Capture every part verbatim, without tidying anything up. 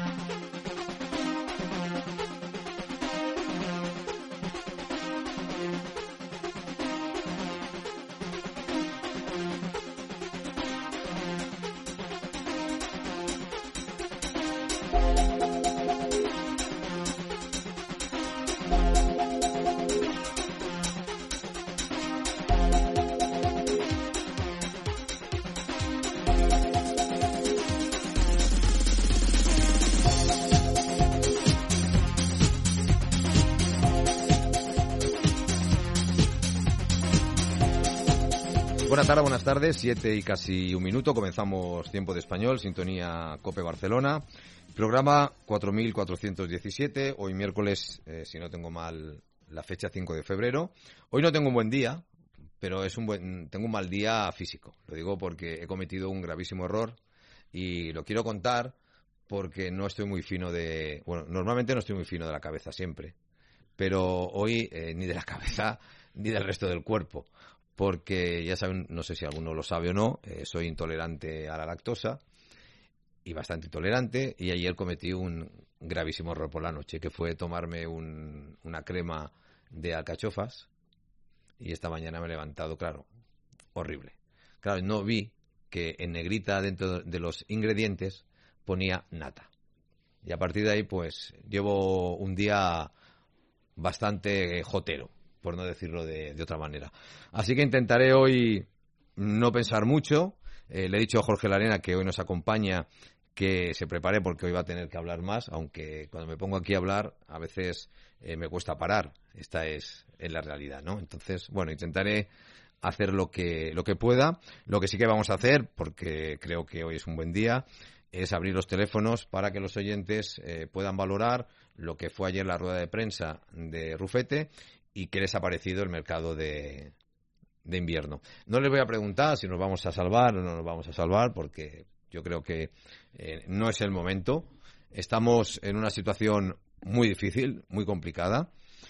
Buenas tardes, buenas tardes, siete y casi un minuto, comenzamos Tiempo de Español, sintonía COPE Barcelona, programa cuatro mil cuatrocientos diecisiete, hoy miércoles, eh, si no tengo mal la fecha, cinco de febrero. Hoy no tengo un buen día, pero es un buen, tengo un mal día físico, lo digo porque he cometido un gravísimo error y lo quiero contar porque no estoy muy fino de, bueno, normalmente no estoy muy fino de la cabeza siempre, pero hoy eh, ni de la cabeza ni del resto del cuerpo. Porque ya saben, no sé si alguno lo sabe o no, eh, soy intolerante a la lactosa y bastante intolerante, y ayer cometí un gravísimo error por la noche, que fue tomarme un, una crema de alcachofas, y esta mañana me he levantado, claro, horrible. Claro, no vi que en negrita dentro de los ingredientes ponía nata. Y a partir de ahí, pues, llevo un día bastante jotero, por no decirlo de, de otra manera. Así que intentaré hoy no pensar mucho. Eh, le he dicho a Jorge Larena, que hoy nos acompaña, que se prepare porque hoy va a tener que hablar más, aunque cuando me pongo aquí a hablar a veces eh, me cuesta parar. Esta es, es la realidad, ¿no? Entonces, bueno, intentaré hacer lo que, lo que pueda. Lo que sí que vamos a hacer, porque creo que hoy es un buen día, es abrir los teléfonos para que los oyentes eh, puedan valorar lo que fue ayer la rueda de prensa de Rufete y qué les ha parecido el mercado de, de invierno. No les voy a preguntar si nos vamos a salvar o no nos vamos a salvar, porque yo creo que eh, no es el momento. Estamos en una situación muy difícil, muy complicada,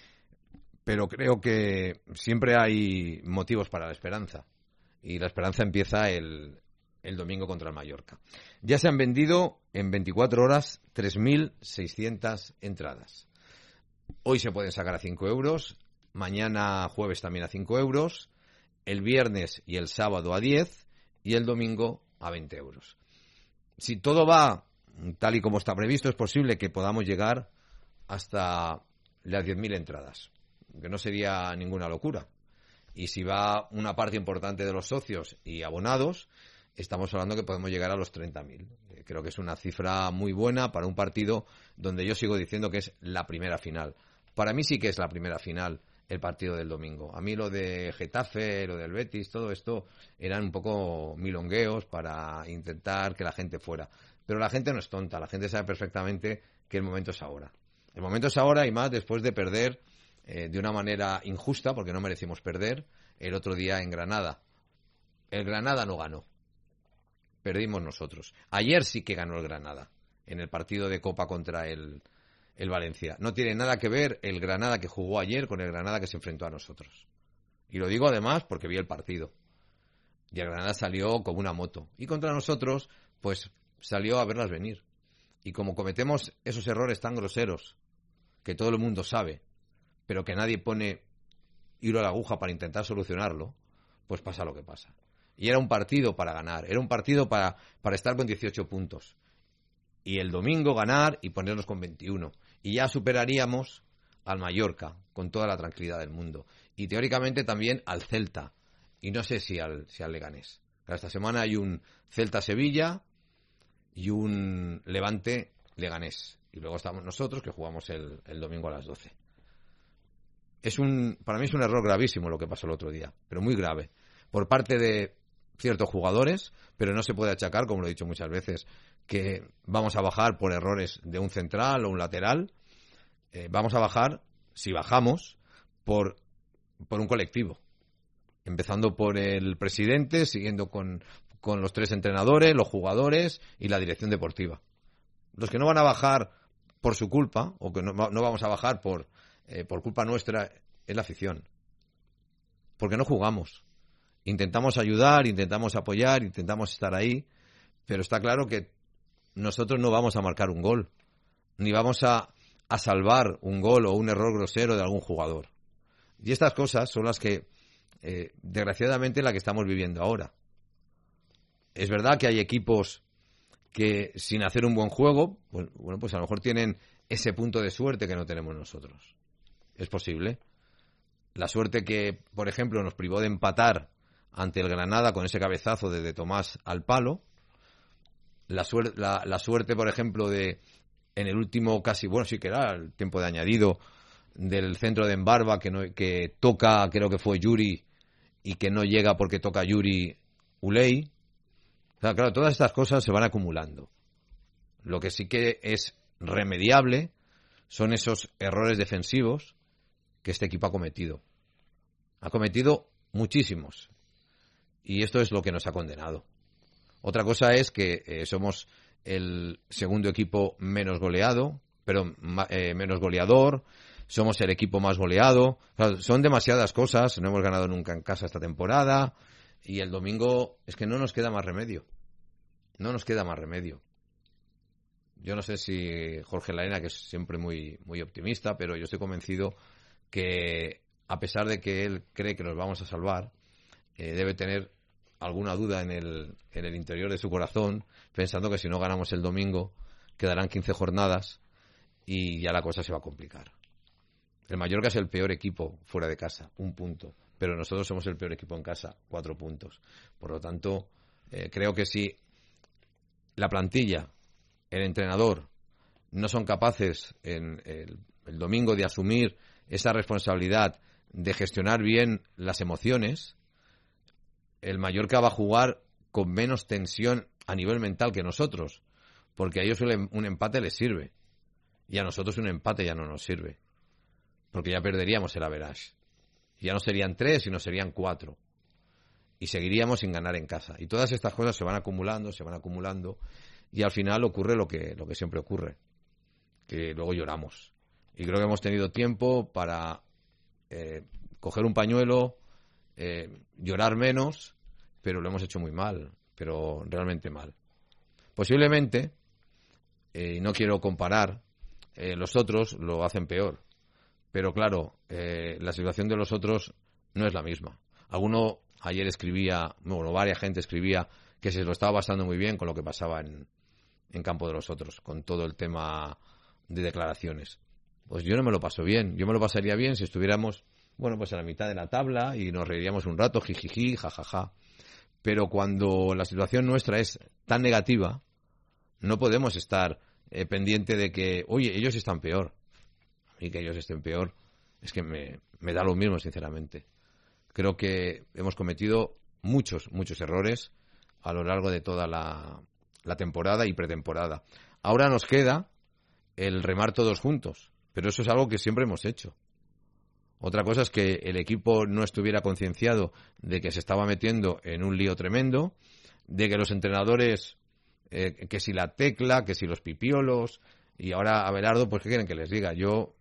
pero creo que siempre hay motivos para la esperanza. Y la esperanza empieza el, el domingo contra el Mallorca. Ya se han vendido en veinticuatro horas tres mil seiscientas entradas. Hoy se pueden sacar a cinco euros. Mañana jueves también a cinco euros, el viernes y el sábado a diez y el domingo a veinte euros. Si todo va tal y como está previsto, es posible que podamos llegar hasta las diez mil entradas, que no sería ninguna locura. Y si va una parte importante de los socios y abonados, estamos hablando que podemos llegar a los treinta mil. Creo que es una cifra muy buena para un partido donde yo sigo diciendo que es la primera final. Para mí sí que es la primera final el partido del domingo. A mí lo de Getafe, lo del Betis, todo esto eran un poco milongueos para intentar que la gente fuera. Pero la gente no es tonta, la gente sabe perfectamente que el momento es ahora. El momento es ahora y más después de perder eh, de una manera injusta, porque no merecimos perder, el otro día en Granada. El Granada no ganó. Perdimos nosotros. Ayer sí que ganó el Granada, en el partido de Copa contra el... el Valencia. No tiene nada que ver el Granada que jugó ayer con el Granada que se enfrentó a nosotros. Y lo digo además porque vi el partido. Y el Granada salió como una moto. Y contra nosotros, pues salió a verlas venir. Y como cometemos esos errores tan groseros, que todo el mundo sabe, pero que nadie pone hilo a la aguja para intentar solucionarlo, pues pasa lo que pasa. Y era un partido para ganar. Era un partido para, para estar con dieciocho puntos. Y el domingo ganar y ponernos con veintiuno. Y ya superaríamos al Mallorca con toda la tranquilidad del mundo. Y teóricamente también al Celta. Y no sé si al, si al Leganés. Esta semana hay un Celta-Sevilla y un Levante-Leganés. Y luego estamos nosotros que jugamos el, el domingo a las doce. Es un, para mí es un error gravísimo lo que pasó el otro día. Pero muy grave. Por parte de ciertos jugadores, pero no se puede achacar, como lo he dicho muchas veces, que vamos a bajar por errores de un central o un lateral. Eh, vamos a bajar, si bajamos, por, por un colectivo. Empezando por el presidente, siguiendo con, con los tres entrenadores, los jugadores y la dirección deportiva. Los que no van a bajar por su culpa, o que no, no vamos a bajar por, eh, por culpa nuestra, es la afición. Porque no jugamos. Intentamos ayudar, intentamos apoyar, intentamos estar ahí, pero está claro que nosotros no vamos a marcar un gol. ni vamos a, a salvar un gol o un error grosero de algún jugador. Y estas cosas son las que, eh, desgraciadamente, la que estamos viviendo ahora. Es verdad que hay equipos que, sin hacer un buen juego, pues, bueno, pues a lo mejor tienen ese punto de suerte que no tenemos nosotros. Es posible. La suerte que, por ejemplo, nos privó de empatar ante el Granada con ese cabezazo de, de Tomás al palo. La, suer- la, la suerte, por ejemplo, de en el último casi, bueno, sí que era el tiempo de añadido del centro de Embarba que, no, que toca, creo que fue Yuri, y que no llega porque toca Yuri Ulei. O sea, claro, todas estas cosas se van acumulando. Lo que sí que es remediable son esos errores defensivos que este equipo ha cometido. Ha cometido muchísimos. Y esto es lo que nos ha condenado. Otra cosa es que eh, somos el segundo equipo menos goleado, pero eh, menos goleador, somos el equipo más goleado. Claro, son demasiadas cosas, no hemos ganado nunca en casa esta temporada, y el domingo es que no nos queda más remedio. No nos queda más remedio. Yo no sé si Jorge Laena, que es siempre muy, muy optimista, pero yo estoy convencido que, a pesar de que él cree que nos vamos a salvar, eh, debe tener alguna duda en el, en el interior de su corazón, pensando que si no ganamos el domingo quedarán quince jornadas y ya la cosa se va a complicar. El Mallorca es el peor equipo fuera de casa, un punto, pero nosotros somos el peor equipo en casa, cuatro puntos. Por lo tanto, eh, creo que si la plantilla, el entrenador, no son capaces en el, el domingo de asumir esa responsabilidad de gestionar bien las emociones, el Mallorca va a jugar con menos tensión a nivel mental que nosotros, porque a ellos un empate les sirve y a nosotros un empate ya no nos sirve, porque ya perderíamos el average. Ya no serían tres, sino serían cuatro, y seguiríamos sin ganar en casa. Y todas estas cosas se van acumulando, se van acumulando, y al final ocurre lo que, lo que siempre ocurre, que luego lloramos. Y creo que hemos tenido tiempo para eh, coger un pañuelo, Eh, llorar menos, pero lo hemos hecho muy mal, pero realmente mal. Posiblemente, y eh, no quiero comparar, eh, los otros lo hacen peor, pero claro, eh, la situación de los otros no es la misma. Alguno ayer escribía, bueno, varias gente escribía que se lo estaba pasando muy bien con lo que pasaba en, en campo de los otros, con todo el tema de declaraciones. Pues yo no me lo paso bien, yo me lo pasaría bien si estuviéramos, bueno, pues a la mitad de la tabla y nos reiríamos un rato, jijiji, jajaja. Pero cuando la situación nuestra es tan negativa, no podemos estar eh, pendiente de que, oye, ellos están peor. A mí que ellos estén peor es que me, me da lo mismo, sinceramente. Creo que hemos cometido muchos, muchos errores a lo largo de toda la, la temporada y pretemporada. Ahora nos queda el remar todos juntos, pero eso es algo que siempre hemos hecho. Otra cosa es que el equipo no estuviera concienciado de que se estaba metiendo en un lío tremendo, de que los entrenadores, eh, que si la Tecla, que si los Pipiolos, y ahora Abelardo, pues ¿qué quieren que les diga? Yo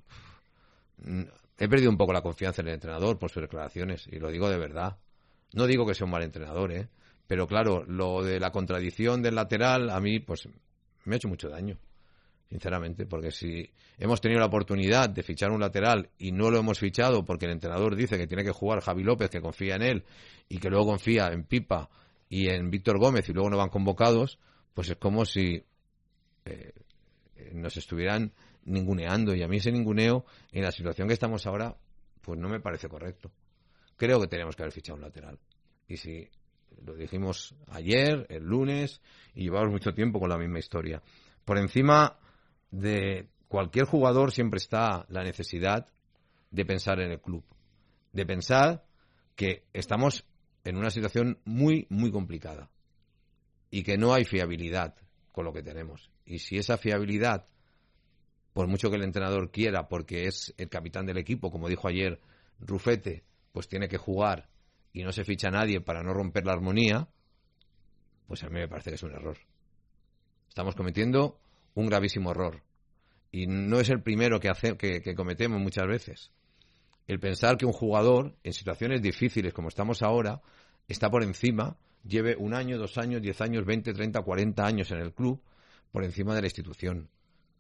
mm, he perdido un poco la confianza en el entrenador por sus declaraciones, y lo digo de verdad. No digo que sea un mal entrenador, ¿eh? Pero claro, lo de la contradicción del lateral, a mí, pues me ha hecho mucho daño. Sinceramente, porque si hemos tenido la oportunidad de fichar un lateral y no lo hemos fichado porque el entrenador dice que tiene que jugar Javi López, que confía en él, y que luego confía en Pipa y en Víctor Gómez y luego no van convocados, pues es como si eh, nos estuvieran ninguneando, y a mí ese ninguneo en la situación que estamos ahora pues no me parece correcto. Creo que tenemos que haber fichado un lateral, y si lo dijimos ayer, el lunes, y llevamos mucho tiempo con la misma historia. Por encima de cualquier jugador siempre está la necesidad de pensar en el club, de pensar que estamos en una situación muy, muy complicada y que no hay fiabilidad con lo que tenemos. Y si esa fiabilidad, por mucho que el entrenador quiera, porque es el capitán del equipo, como dijo ayer Rufete, pues tiene que jugar y no se ficha a nadie para no romper la armonía, pues a mí me parece que es un error. Estamos cometiendo un gravísimo error. Y no es el primero que, hace, que, que cometemos muchas veces. El pensar que un jugador, en situaciones difíciles como estamos ahora, está por encima, lleve un año, dos años, diez años, veinte, treinta, cuarenta años en el club, por encima de la institución.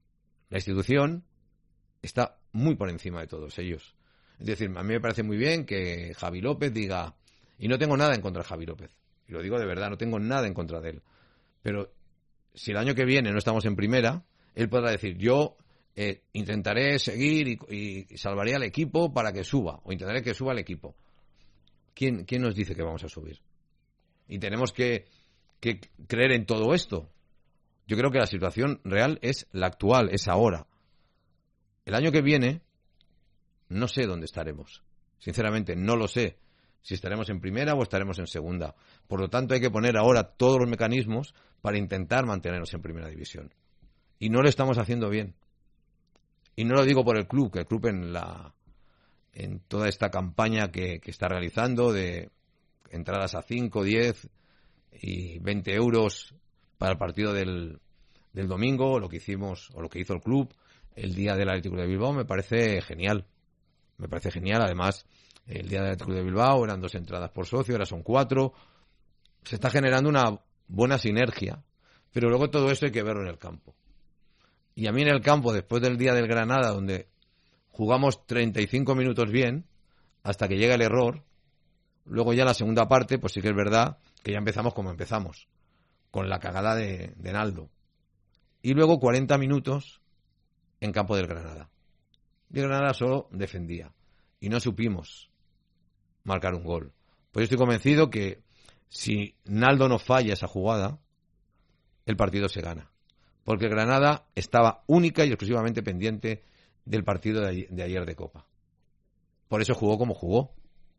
La institución está muy por encima de todos ellos. Es decir, a mí me parece muy bien que Javi López diga, y no tengo nada en contra de Javi López, y lo digo de verdad, no tengo nada en contra de él, pero si el año que viene no estamos en primera, él podrá decir, yo eh, intentaré seguir y, y, y salvaré al equipo para que suba, o intentaré que suba el equipo. ¿Quién, quién nos dice que vamos a subir? Y tenemos que, que creer en todo esto. Yo creo que la situación real es la actual, es ahora. El año que viene no sé dónde estaremos. Sinceramente, no lo sé. Si estaremos en primera o estaremos en segunda. Por lo tanto, hay que poner ahora todos los mecanismos para intentar mantenernos en primera división. Y no lo estamos haciendo bien. Y no lo digo por el club, que el club en la en toda esta campaña que, que está realizando de entradas a cinco, diez y veinte euros para el partido del, del domingo, lo que hicimos o lo que hizo el club el día del Atlético de Bilbao, me parece genial. Me parece genial. Además, el día del Atlético de Bilbao eran dos entradas por socio, ahora son cuatro. Se está generando una buena sinergia, pero luego todo eso hay que verlo en el campo. Y a mí en el campo, después del día del Granada, donde jugamos treinta y cinco minutos bien, hasta que llega el error, luego ya la segunda parte, pues sí que es verdad que ya empezamos como empezamos, con la cagada de, de Naldo. Y luego cuarenta minutos en campo del Granada. Y el Granada solo defendía. Y no supimos marcar un gol. Pues yo estoy convencido que si Naldo no falla esa jugada, el partido se gana. Porque el Granada estaba única y exclusivamente pendiente del partido de, de ayer de Copa. Por eso jugó como jugó.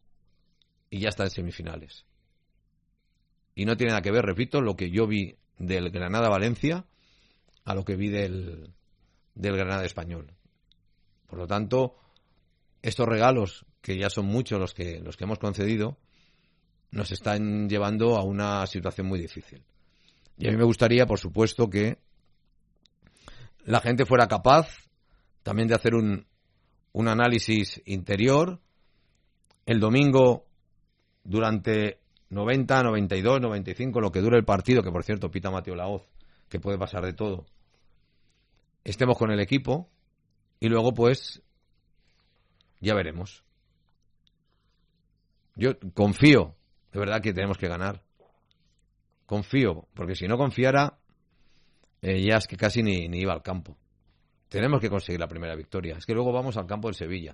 Y ya está en semifinales. Y no tiene nada que ver, repito, lo que yo vi del Granada-Valencia a lo que vi del, del Granada español. Por lo tanto, estos regalos, que ya son muchos los que, los que hemos concedido, nos están llevando a una situación muy difícil. Y a mí me gustaría, por supuesto, que la gente fuera capaz también de hacer un, un análisis interior. El domingo, durante noventa, noventa y dos, noventa y cinco, lo que dure el partido, que por cierto pita Mateo Laoz, que puede pasar de todo, estemos con el equipo y luego pues ya veremos. Yo confío, de verdad que tenemos que ganar. Confío, porque si no confiara, eh, ya es que casi ni, ni iba al campo. Tenemos que conseguir la primera victoria. Es que luego vamos al campo del Sevilla.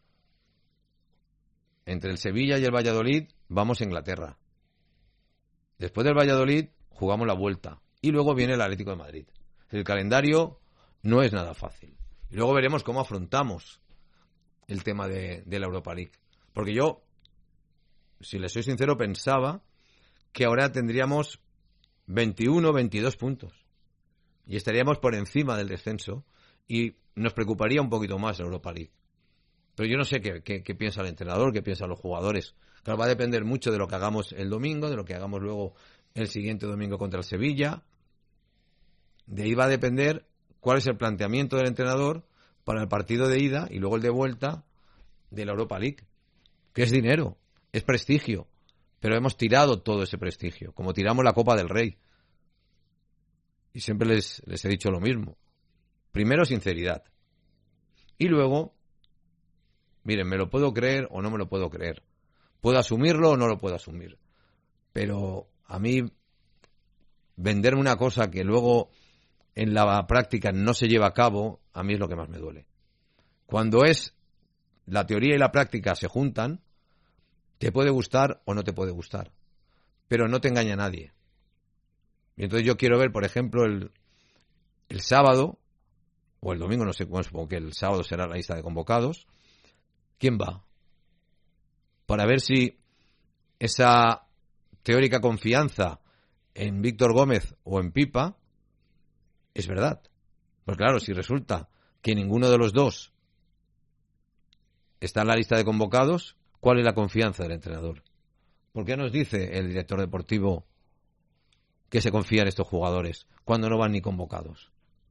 Entre el Sevilla y el Valladolid vamos a Inglaterra. Después del Valladolid jugamos la vuelta. Y luego viene el Atlético de Madrid. El calendario no es nada fácil. Y luego veremos cómo afrontamos el tema de, de la Europa League. Porque yo, si les soy sincero, pensaba que ahora tendríamos veintiuno, veintidós puntos. Y estaríamos por encima del descenso. Y nos preocuparía un poquito más la Europa League. Pero yo no sé qué, qué, qué piensa el entrenador, qué piensan los jugadores. Claro, va a depender mucho de lo que hagamos el domingo, de lo que hagamos luego el siguiente domingo contra el Sevilla. De ahí va a depender cuál es el planteamiento del entrenador para el partido de ida y luego el de vuelta de la Europa League. Que es dinero, es prestigio. Pero hemos tirado todo ese prestigio, como tiramos la Copa del Rey. Y siempre les, les he dicho lo mismo. Primero, sinceridad. Y luego, miren, me lo puedo creer o no me lo puedo creer. Puedo asumirlo o no lo puedo asumir. Pero a mí, venderme una cosa que luego en la práctica no se lleva a cabo, a mí es lo que más me duele. Cuando es la teoría y la práctica se juntan, te puede gustar o no te puede gustar. Pero no te engaña nadie. Y entonces yo quiero ver, por ejemplo, el, el sábado, o el domingo, no sé cuándo, supongo que el sábado será la lista de convocados, ¿quién va? Para ver si esa teórica confianza en Víctor Gómez o en Pipa es verdad. Pues claro, si resulta que ninguno de los dos está en la lista de convocados, ¿cuál es la confianza del entrenador? ¿Por qué nos dice el director deportivo que se confía en estos jugadores cuando no van ni convocados?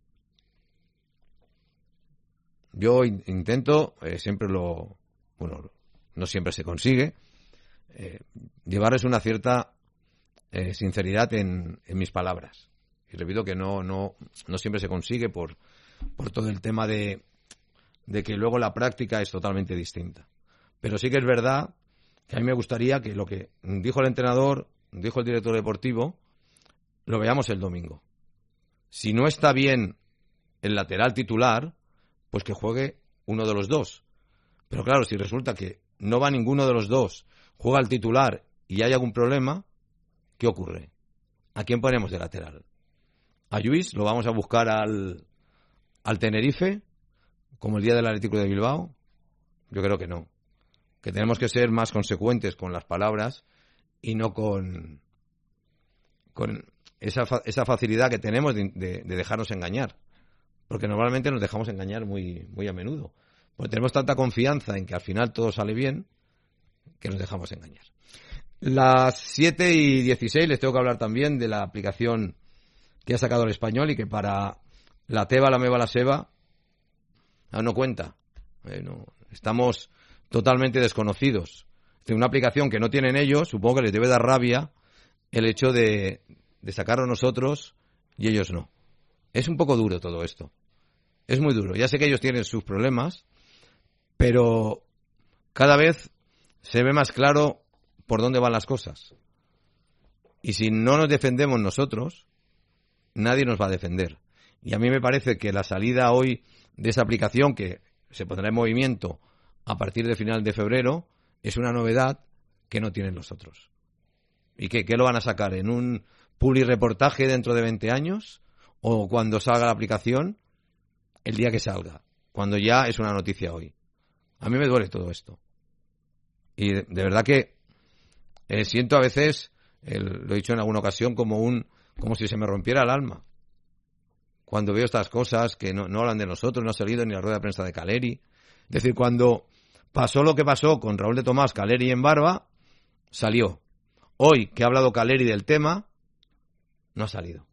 Yo intento, eh, siempre lo... Bueno, no siempre se consigue, eh, llevarles una cierta eh, sinceridad en, en mis palabras. Y repito que no, no, no siempre se consigue por, por todo el tema de, de que luego la práctica es totalmente distinta. Pero sí que es verdad que a mí me gustaría que lo que dijo el entrenador, dijo el director deportivo, lo veamos el domingo. Si no está bien el lateral titular, pues que juegue uno de los dos. Pero claro, si resulta que no va ninguno de los dos, juega el titular y hay algún problema, ¿qué ocurre? ¿A quién ponemos de lateral? ¿A Lluís? ¿Lo vamos a buscar al, al Tenerife, como el día del Atlético de Bilbao? Yo creo que no. Que tenemos que ser más consecuentes con las palabras y no con, con esa, esa facilidad que tenemos de, de, de dejarnos engañar. Porque normalmente nos dejamos engañar muy, muy a menudo. Porque tenemos tanta confianza en que al final todo sale bien que nos dejamos engañar. Las siete y dieciséis les tengo que hablar también de la aplicación que ha sacado el Español y que para la Teba, la Meva, la Seba no cuenta. Eh, no, estamos totalmente desconocidos. De una aplicación que no tienen ellos, supongo que les debe dar rabia el hecho de, de sacarlo nosotros y ellos no. Es un poco duro todo esto. Es muy duro. Ya sé que ellos tienen sus problemas, pero cada vez se ve más claro por dónde van las cosas. Y si no nos defendemos nosotros, nadie nos va a defender. Y a mí me parece que la salida hoy de esa aplicación, que se pondrá en movimiento a partir de final de febrero, es una novedad que no tienen los otros. ¿Y qué, qué lo van a sacar? ¿En un publireportaje dentro de veinte años? ¿O cuando salga la aplicación? El día que salga. Cuando ya es una noticia hoy. A mí me duele todo esto. Y de, de verdad que eh, siento a veces, el, lo he dicho en alguna ocasión, como un como si se me rompiera el alma. Cuando veo estas cosas que no, no hablan de nosotros, no ha salido ni la rueda de prensa de Caleri. Es decir, cuando pasó lo que pasó con Raúl de Tomás, Caleri en Barba, salió. Hoy que ha hablado Caleri del tema, no ha salido.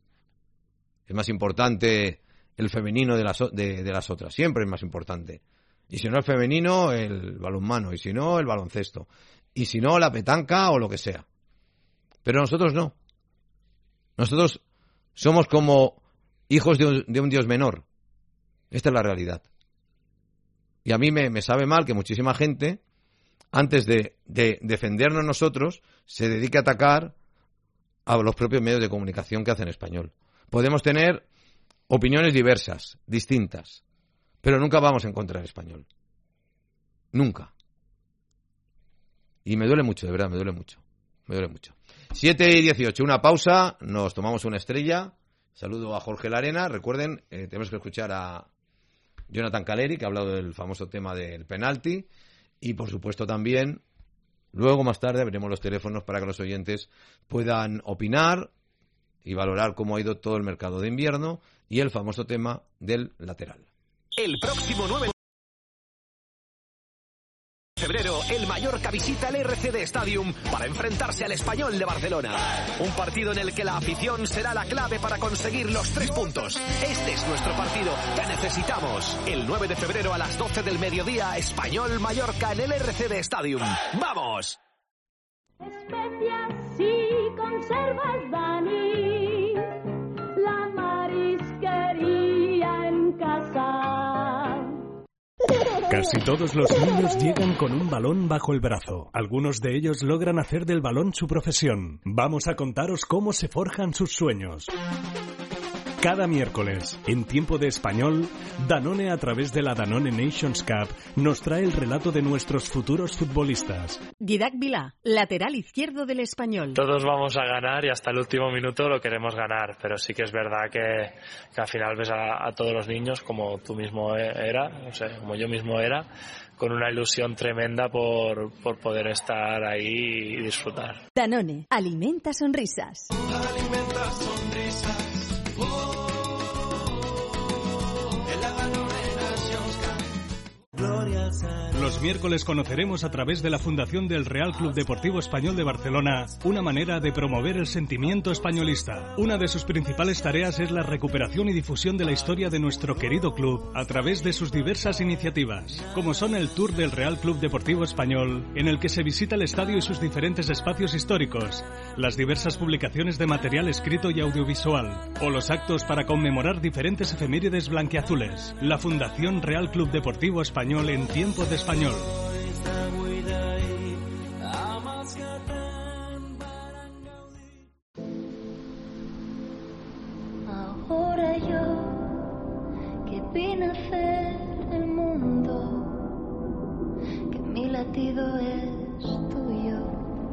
Es más importante el femenino de las, de, de las otras. Siempre es más importante. Y si no el femenino, el balonmano. Y si no, el baloncesto. Y si no, la petanca o lo que sea. Pero nosotros no. Nosotros somos como hijos de un, de un Dios menor. Esta es la realidad. Y a mí me, me sabe mal que muchísima gente, antes de, de defendernos nosotros, se dedique a atacar a los propios medios de comunicación que hacen español. Podemos tener opiniones diversas, distintas, pero nunca vamos a encontrar español. Nunca. Y me duele mucho, de verdad, me duele mucho. Me duele mucho. siete y dieciocho, una pausa, nos tomamos una estrella. Saludo a Jorge Larena. Recuerden, eh, tenemos que escuchar a Jonathan Caleri, que ha hablado del famoso tema del penalti. Y, por supuesto, también, luego más tarde abriremos los teléfonos para que los oyentes puedan opinar y valorar cómo ha ido todo el mercado de invierno y el famoso tema del lateral. El próximo nueve de febrero, el Mallorca visita el R C D Stadium para enfrentarse al Español de Barcelona. Un partido en el que la afición será la clave para conseguir los tres puntos. Este es nuestro partido que necesitamos. El nueve de febrero a las doce del mediodía, Español-Mallorca en el R C D Stadium. ¡Vamos! Especias y conservas, Dani, la marisquería en casa. Casi todos los niños llegan con un balón bajo el brazo. Algunos de ellos logran hacer del balón su profesión. Vamos a contaros cómo se forjan sus sueños. Cada miércoles, en Tiempo de Español, Danone, a través de la Danone Nations Cup, nos trae el relato de nuestros futuros futbolistas. Didac Vilá, lateral izquierdo del Español. Todos vamos a ganar y hasta el último minuto lo queremos ganar, pero sí que es verdad que, que al final ves a, a todos los niños, como tú mismo era, no sé, como yo mismo era, con una ilusión tremenda por, por poder estar ahí y disfrutar. Danone, alimenta sonrisas. Alimenta sonrisas. Los miércoles conoceremos a través de la Fundación del Real Club Deportivo Español de Barcelona una manera de promover el sentimiento españolista. Una de sus principales tareas es la recuperación y difusión de la historia de nuestro querido club a través de sus diversas iniciativas, como son el Tour del Real Club Deportivo Español, en el que se visita el estadio y sus diferentes espacios históricos, las diversas publicaciones de material escrito y audiovisual, o los actos para conmemorar diferentes efemérides blanquiazules. La Fundación Real Club Deportivo Español en tiempo de español. Ahora yo que vi nacer el mundo, que mi latido es tuyo.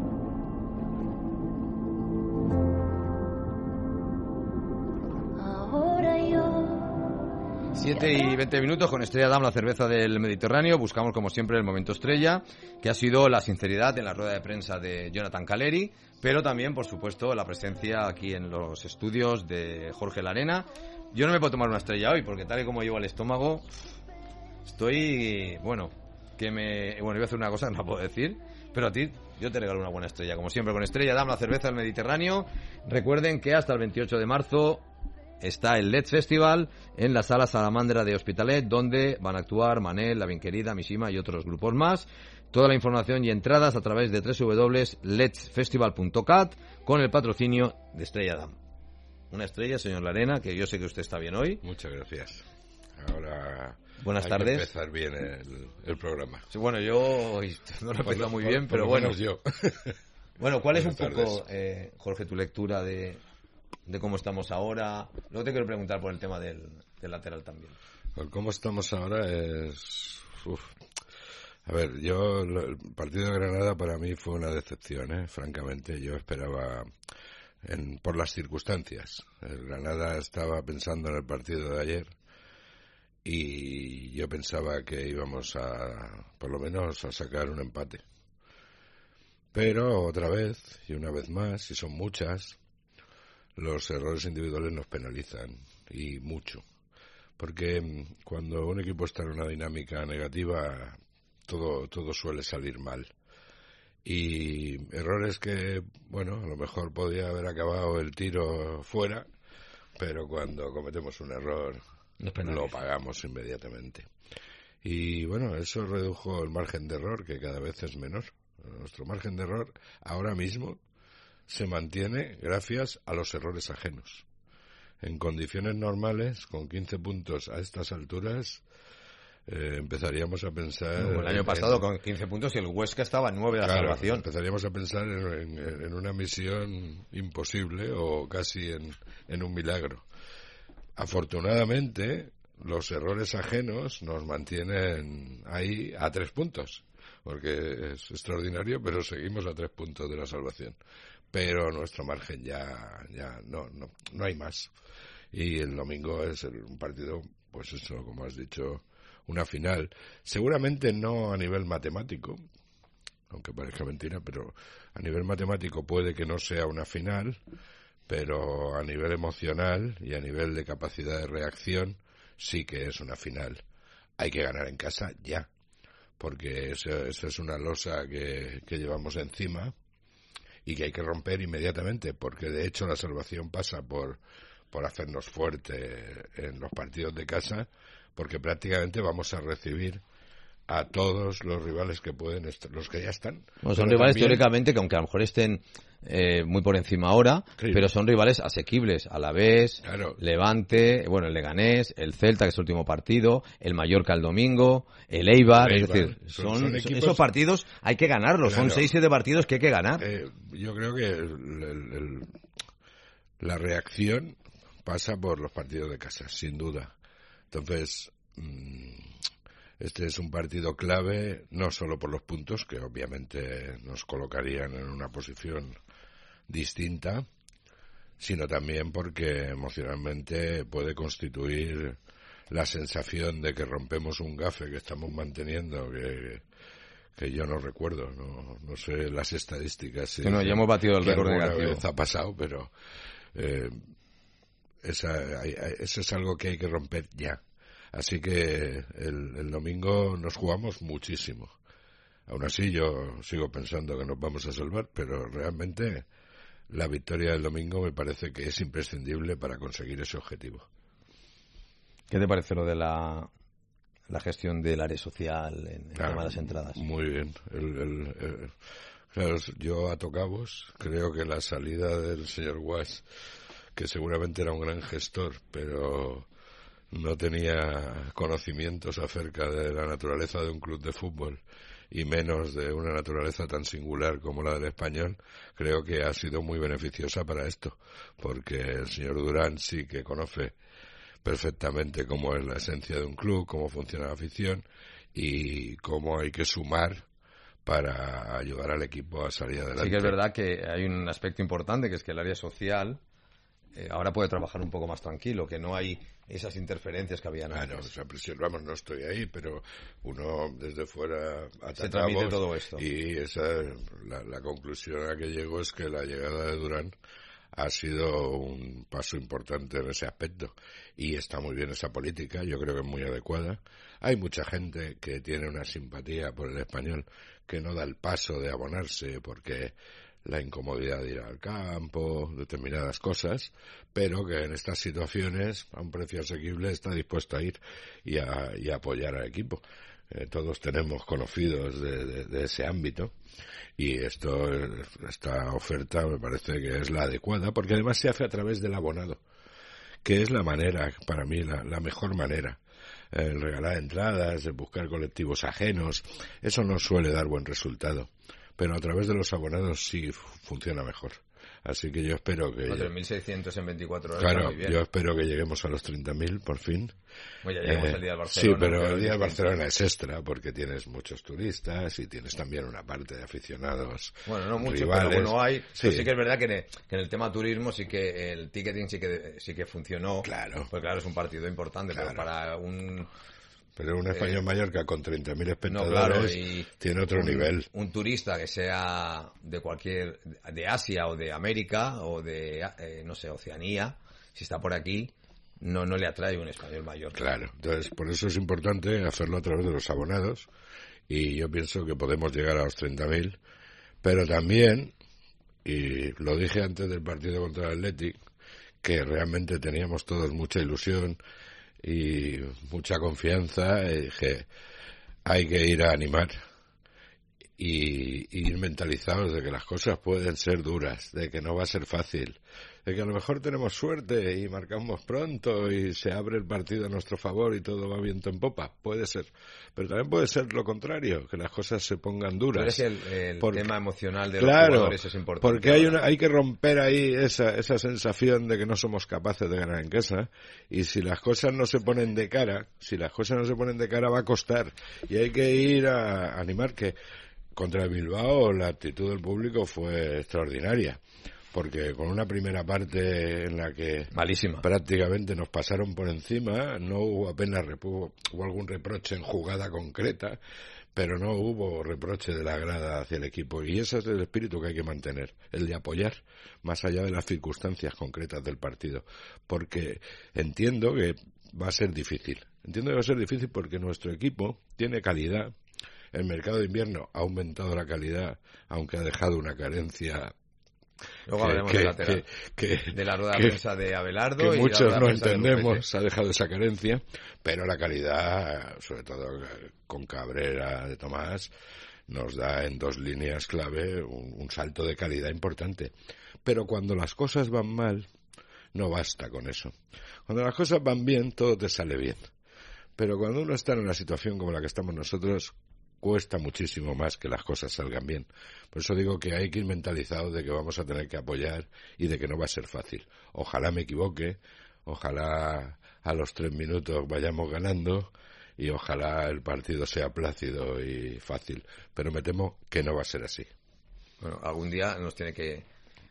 Ahora yo siete y veinte minutos con Estrella Damm, la cerveza del Mediterráneo. Buscamos, como siempre, el momento estrella, que ha sido la sinceridad en la rueda de prensa de Jonathan Calleri, pero también, por supuesto, la presencia aquí en los estudios de Jorge Larena. Yo no me puedo tomar una estrella hoy, porque tal y como llevo el estómago, estoy, bueno, que me... Bueno, iba a hacer una cosa que no puedo decir, pero a ti yo te regalo una buena estrella, como siempre, con Estrella Damm, la cerveza del Mediterráneo. Recuerden que hasta el veintiocho de marzo... está el Let's Festival en la Sala Salamandra de Hospitalet, donde van a actuar Manel, La Bien Querida, Mishima y otros grupos más. Toda la información y entradas a través de doble u doble u doble u punto lets festival punto cat con el patrocinio de Estrella Damm. Una estrella, señor Larena, que yo sé que usted está bien hoy. Muchas gracias. Ahora buenas hay tardes. que empezar bien el, el programa. Sí, bueno, yo hoy no lo he empezado muy bien, por, pero por bueno. yo. Bueno, ¿cuál es un Buenas poco, eh, Jorge, tu lectura de... de cómo estamos ahora? Luego te quiero preguntar por el tema del, del lateral también. Cómo estamos ahora es... Uf. A ver, yo, el partido de Granada para mí fue una decepción, ¿eh? Francamente. Yo esperaba, en, por las circunstancias. El Granada estaba pensando en el partido de ayer y yo pensaba que íbamos a, por lo menos, a sacar un empate. Pero otra vez, y una vez más, y son muchas, los errores individuales nos penalizan, y mucho. Porque cuando un equipo está en una dinámica negativa, todo, todo suele salir mal. Y errores que, bueno, a lo mejor podía haber acabado el tiro fuera, pero cuando cometemos un error lo pagamos inmediatamente. Y bueno, eso redujo el margen de error, que cada vez es menor. Nuestro margen de error ahora mismo se mantiene gracias a los errores ajenos. En condiciones normales, con quince puntos a estas alturas, eh, empezaríamos a pensar... No, el año pasado en, con quince puntos y el Huesca estaba a nueve de la claro, salvación. Empezaríamos a pensar en, en, en una misión imposible o casi en, en un milagro. Afortunadamente, los errores ajenos nos mantienen ahí a tres puntos, porque es extraordinario, pero seguimos a tres puntos de la salvación. Pero nuestro margen ya ya no no no hay más. Y el domingo es el, un partido, pues eso, como has dicho, una final. Seguramente no a nivel matemático, aunque parezca mentira, pero a nivel matemático puede que no sea una final, pero a nivel emocional y a nivel de capacidad de reacción sí que es una final. Hay que ganar en casa ya, porque esa, esa es una losa que, que llevamos encima y que hay que romper inmediatamente, porque de hecho la salvación pasa por, por hacernos fuerte en los partidos de casa, porque prácticamente vamos a recibir a todos los rivales que pueden, est- los que ya están. Bueno, son rivales también, teóricamente, que aunque a lo mejor estén eh, muy por encima ahora, sí, pero son rivales asequibles. Alavés, claro. Levante, bueno, el Leganés, el Celta, que es el último partido, el Mallorca el domingo, el Eibar, el Eibar. Es decir, son, son, son equipos, esos partidos hay que ganarlos, claro. Son seis, siete partidos que hay que ganar. Eh, yo creo que el, el, el, la reacción pasa por los partidos de casa, sin duda. Entonces... Mmm, este es un partido clave, no solo por los puntos, que obviamente nos colocarían en una posición distinta, sino también porque emocionalmente puede constituir la sensación de que rompemos un gafe que estamos manteniendo, que, que yo no recuerdo, no, no sé las estadísticas. Si que no, ya hemos batido el récord negativo. Vez ha pasado, pero eh, esa, eso es algo que hay que romper ya. Así que el, el domingo nos jugamos muchísimo. Aún así yo sigo pensando que nos vamos a salvar, pero realmente la victoria del domingo me parece que es imprescindible para conseguir ese objetivo. ¿Qué te parece lo de la, la gestión del área social en el Claro, tema de las entradas? Muy bien. El, el, el, claro, yo a tocabos creo que la salida del señor Guas, que seguramente era un gran gestor, pero no tenía conocimientos acerca de la naturaleza de un club de fútbol y menos de una naturaleza tan singular como la del Español, creo que ha sido muy beneficiosa para esto, porque el señor Durán sí que conoce perfectamente cómo es la esencia de un club, cómo funciona la afición y cómo hay que sumar para ayudar al equipo a salir adelante. Sí que es verdad que hay un aspecto importante, que es que el área social eh, ahora puede trabajar un poco más tranquilo, que no hay esas interferencias que habían antes. Claro, esa presión, vamos, no estoy ahí, pero uno desde fuera se transmite todo esto. Y esa, la, la conclusión a la que llego es que la llegada de Durán ha sido un paso importante en ese aspecto y está muy bien esa política, yo creo que es muy adecuada. Hay mucha gente que tiene una simpatía por el Español que no da el paso de abonarse porque la incomodidad de ir al campo, determinadas cosas, pero que en estas situaciones a un precio asequible está dispuesto a ir y a, y a apoyar al equipo. Eh, todos tenemos conocidos de, de, de ese ámbito y esto, esta oferta me parece que es la adecuada porque además se hace a través del abonado, que es la manera, para mí, la, la mejor manera. El regalar entradas, el buscar colectivos ajenos, eso no suele dar buen resultado, pero a través de los abonados sí funciona mejor. Así que yo espero que... tres mil seiscientos en veinticuatro horas. Claro, está muy bien. yo espero que lleguemos a los treinta mil, por fin. Bueno, ya llegamos Eh, al día del Barcelona. Sí, pero pero el día del es distinto. Barcelona es extra, porque tienes muchos turistas y tienes también una parte de aficionados Bueno, no mucho, rivales. pero bueno, hay. Sí. Pero sí que es verdad que en, el, que en el tema turismo sí que el ticketing sí que sí que funcionó. Claro. Pues claro, es un partido importante, Claro. pero para un... Pero un Español Eh, Mallorca con treinta mil No, espectadores claro, y tiene otro un, nivel. Un turista que sea de cualquier, de Asia o de América o de, eh, no sé, Oceanía, si está por aquí, no no le atrae un español mayor. Claro, entonces por eso es importante hacerlo a través de los abonados y yo pienso que podemos llegar a los treinta mil, pero también, y lo dije antes del partido contra el Athletic, que realmente teníamos todos mucha ilusión y mucha confianza, y dije, hay que ir a animar y, y ir mentalizados de que las cosas pueden ser duras, de que no va a ser fácil, de que a lo mejor tenemos suerte y marcamos pronto y se abre el partido a nuestro favor y todo va viento en popa, puede ser, pero también puede ser lo contrario, que las cosas se pongan duras. Pero es el, el Porque, tema emocional de claro, los jugadores es importante. porque hay una, hay que romper ahí esa, esa sensación de que no somos capaces de ganar en casa, y si las cosas no se ponen de cara, si las cosas no se ponen de cara va a costar, y hay que ir a animar. Que contra el Bilbao la actitud del público fue extraordinaria, porque con una primera parte en la que malísima, prácticamente nos pasaron por encima, no hubo apenas repu- hubo algún reproche en jugada concreta, pero no hubo reproche de la grada hacia el equipo, y ese es el espíritu que hay que mantener, el de apoyar más allá de las circunstancias concretas del partido, porque entiendo que va a ser difícil, entiendo que va a ser difícil porque nuestro equipo tiene calidad, el mercado de invierno ha aumentado la calidad, aunque ha dejado una carencia. Luego que, hablaremos que, del lateral, que, que, de la rueda que, de prensa de Abelardo, que y muchos la rueda de no prensa de entendemos, ha dejado esa carencia, pero la calidad, sobre todo con Cabrera de Tomás, nos da en dos líneas clave un, un salto de calidad importante. Pero cuando las cosas van mal, no basta con eso. Cuando las cosas van bien, todo te sale bien. Pero cuando uno está en una situación como la que estamos nosotros, cuesta muchísimo más que las cosas salgan bien. Por eso digo que hay que ir mentalizados de que vamos a tener que apoyar y de que no va a ser fácil. Ojalá me equivoque, ojalá a los tres minutos vayamos ganando y ojalá el partido sea plácido y fácil. Pero me temo que no va a ser así. Bueno, algún día nos tiene que...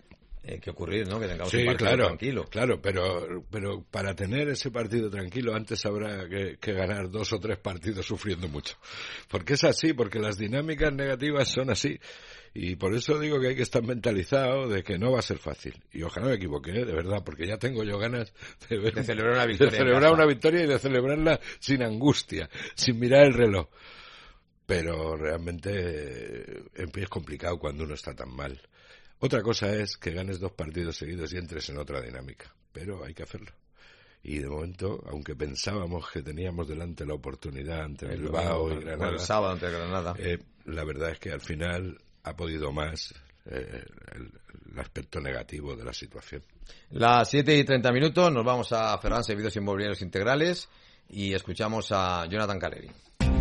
Eh, que ocurrir, ¿no? Que tengamos Sí, un partido claro, tranquilo. Claro, pero, pero para tener ese partido tranquilo antes habrá que, que ganar dos o tres partidos sufriendo mucho. Porque es así, porque las dinámicas negativas son así. Y por eso digo que hay que estar mentalizado de que no va a ser fácil. Y ojalá me equivoque, ¿eh? De verdad, porque ya tengo yo ganas de, ver, de celebrar una victoria. De celebrar una victoria y de celebrarla sin angustia, sin mirar el reloj. pero realmente eh, es complicado cuando uno está tan mal. Otra cosa es que ganes dos partidos seguidos y entres en otra dinámica, pero hay que hacerlo. Y de momento, aunque pensábamos que teníamos delante la oportunidad ante el Bilbao y Granada, el sábado ante Granada, eh, la verdad es que al final ha podido más eh, el, el aspecto negativo de la situación. Las siete y treinta minutos, nos vamos a Ferran Servicios Inmobiliarios Integrales y escuchamos a Jonathan Caleri.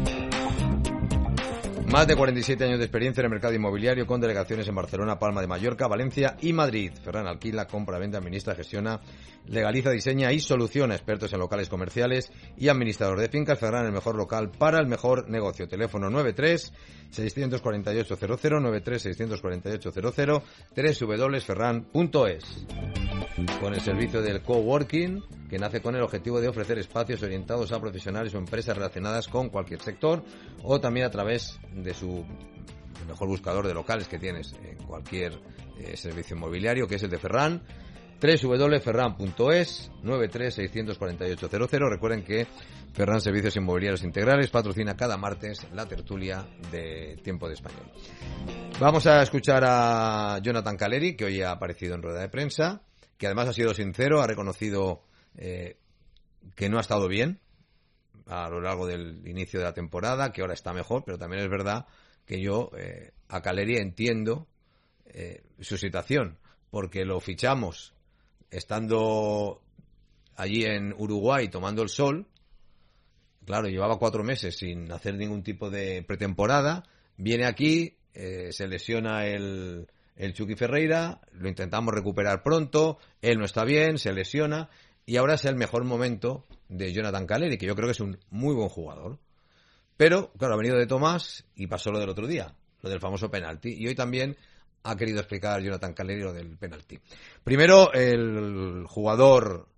Más de cuarenta y siete años de experiencia en el mercado inmobiliario con delegaciones en Barcelona, Palma de Mallorca, Valencia y Madrid. Ferran alquila, compra, venta, administra, gestiona, legaliza, diseña y soluciona. Expertos en locales comerciales y administrador de fincas. Ferran, el mejor local para el mejor negocio. Teléfono nueve tres, seis cuatro ocho cero cero, nueve tres, seis cuatro ocho cero cero, w w w punto ferran punto es. Con el servicio del coworking, que nace con el objetivo de ofrecer espacios orientados a profesionales o empresas relacionadas con cualquier sector, o también a través de su mejor buscador de locales que tienes en cualquier eh, servicio inmobiliario, que es el de Ferran, w w w punto ferran punto es, nueve tres, seis cuatro ocho cero cero. Recuerden que Ferran Servicios Inmobiliarios Integrales patrocina cada martes la tertulia de Tiempo de Español. Vamos a escuchar a Jonathan Caleri, que hoy ha aparecido en rueda de prensa, que además ha sido sincero, ha reconocido eh, que no ha estado bien a lo largo del inicio de la temporada, que ahora está mejor, pero también es verdad que yo eh, a Caleri entiendo eh, su situación, porque lo fichamos estando allí en Uruguay tomando el sol. Claro, llevaba cuatro meses sin hacer ningún tipo de pretemporada, viene aquí, eh, se lesiona el... el Chucky Ferreira, lo intentamos recuperar pronto, él no está bien, se lesiona, y ahora es el mejor momento de Jonathan Caleri, que yo creo que es un muy buen jugador. Pero, claro, ha venido de Tomás y pasó lo del otro día, lo del famoso penalti, y hoy también ha querido explicar Jonathan Caleri lo del penalti. Primero, el jugador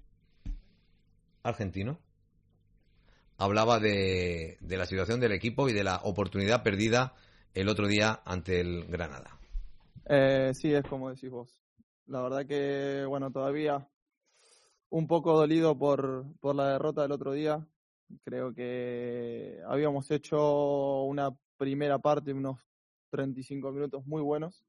argentino hablaba de, de la situación del equipo y de la oportunidad perdida el otro día ante el Granada. Eh, sí, es como decís vos. La verdad que, bueno, todavía un poco dolido por, por la derrota del otro día. Creo que habíamos hecho una primera parte, unos treinta y cinco minutos muy buenos,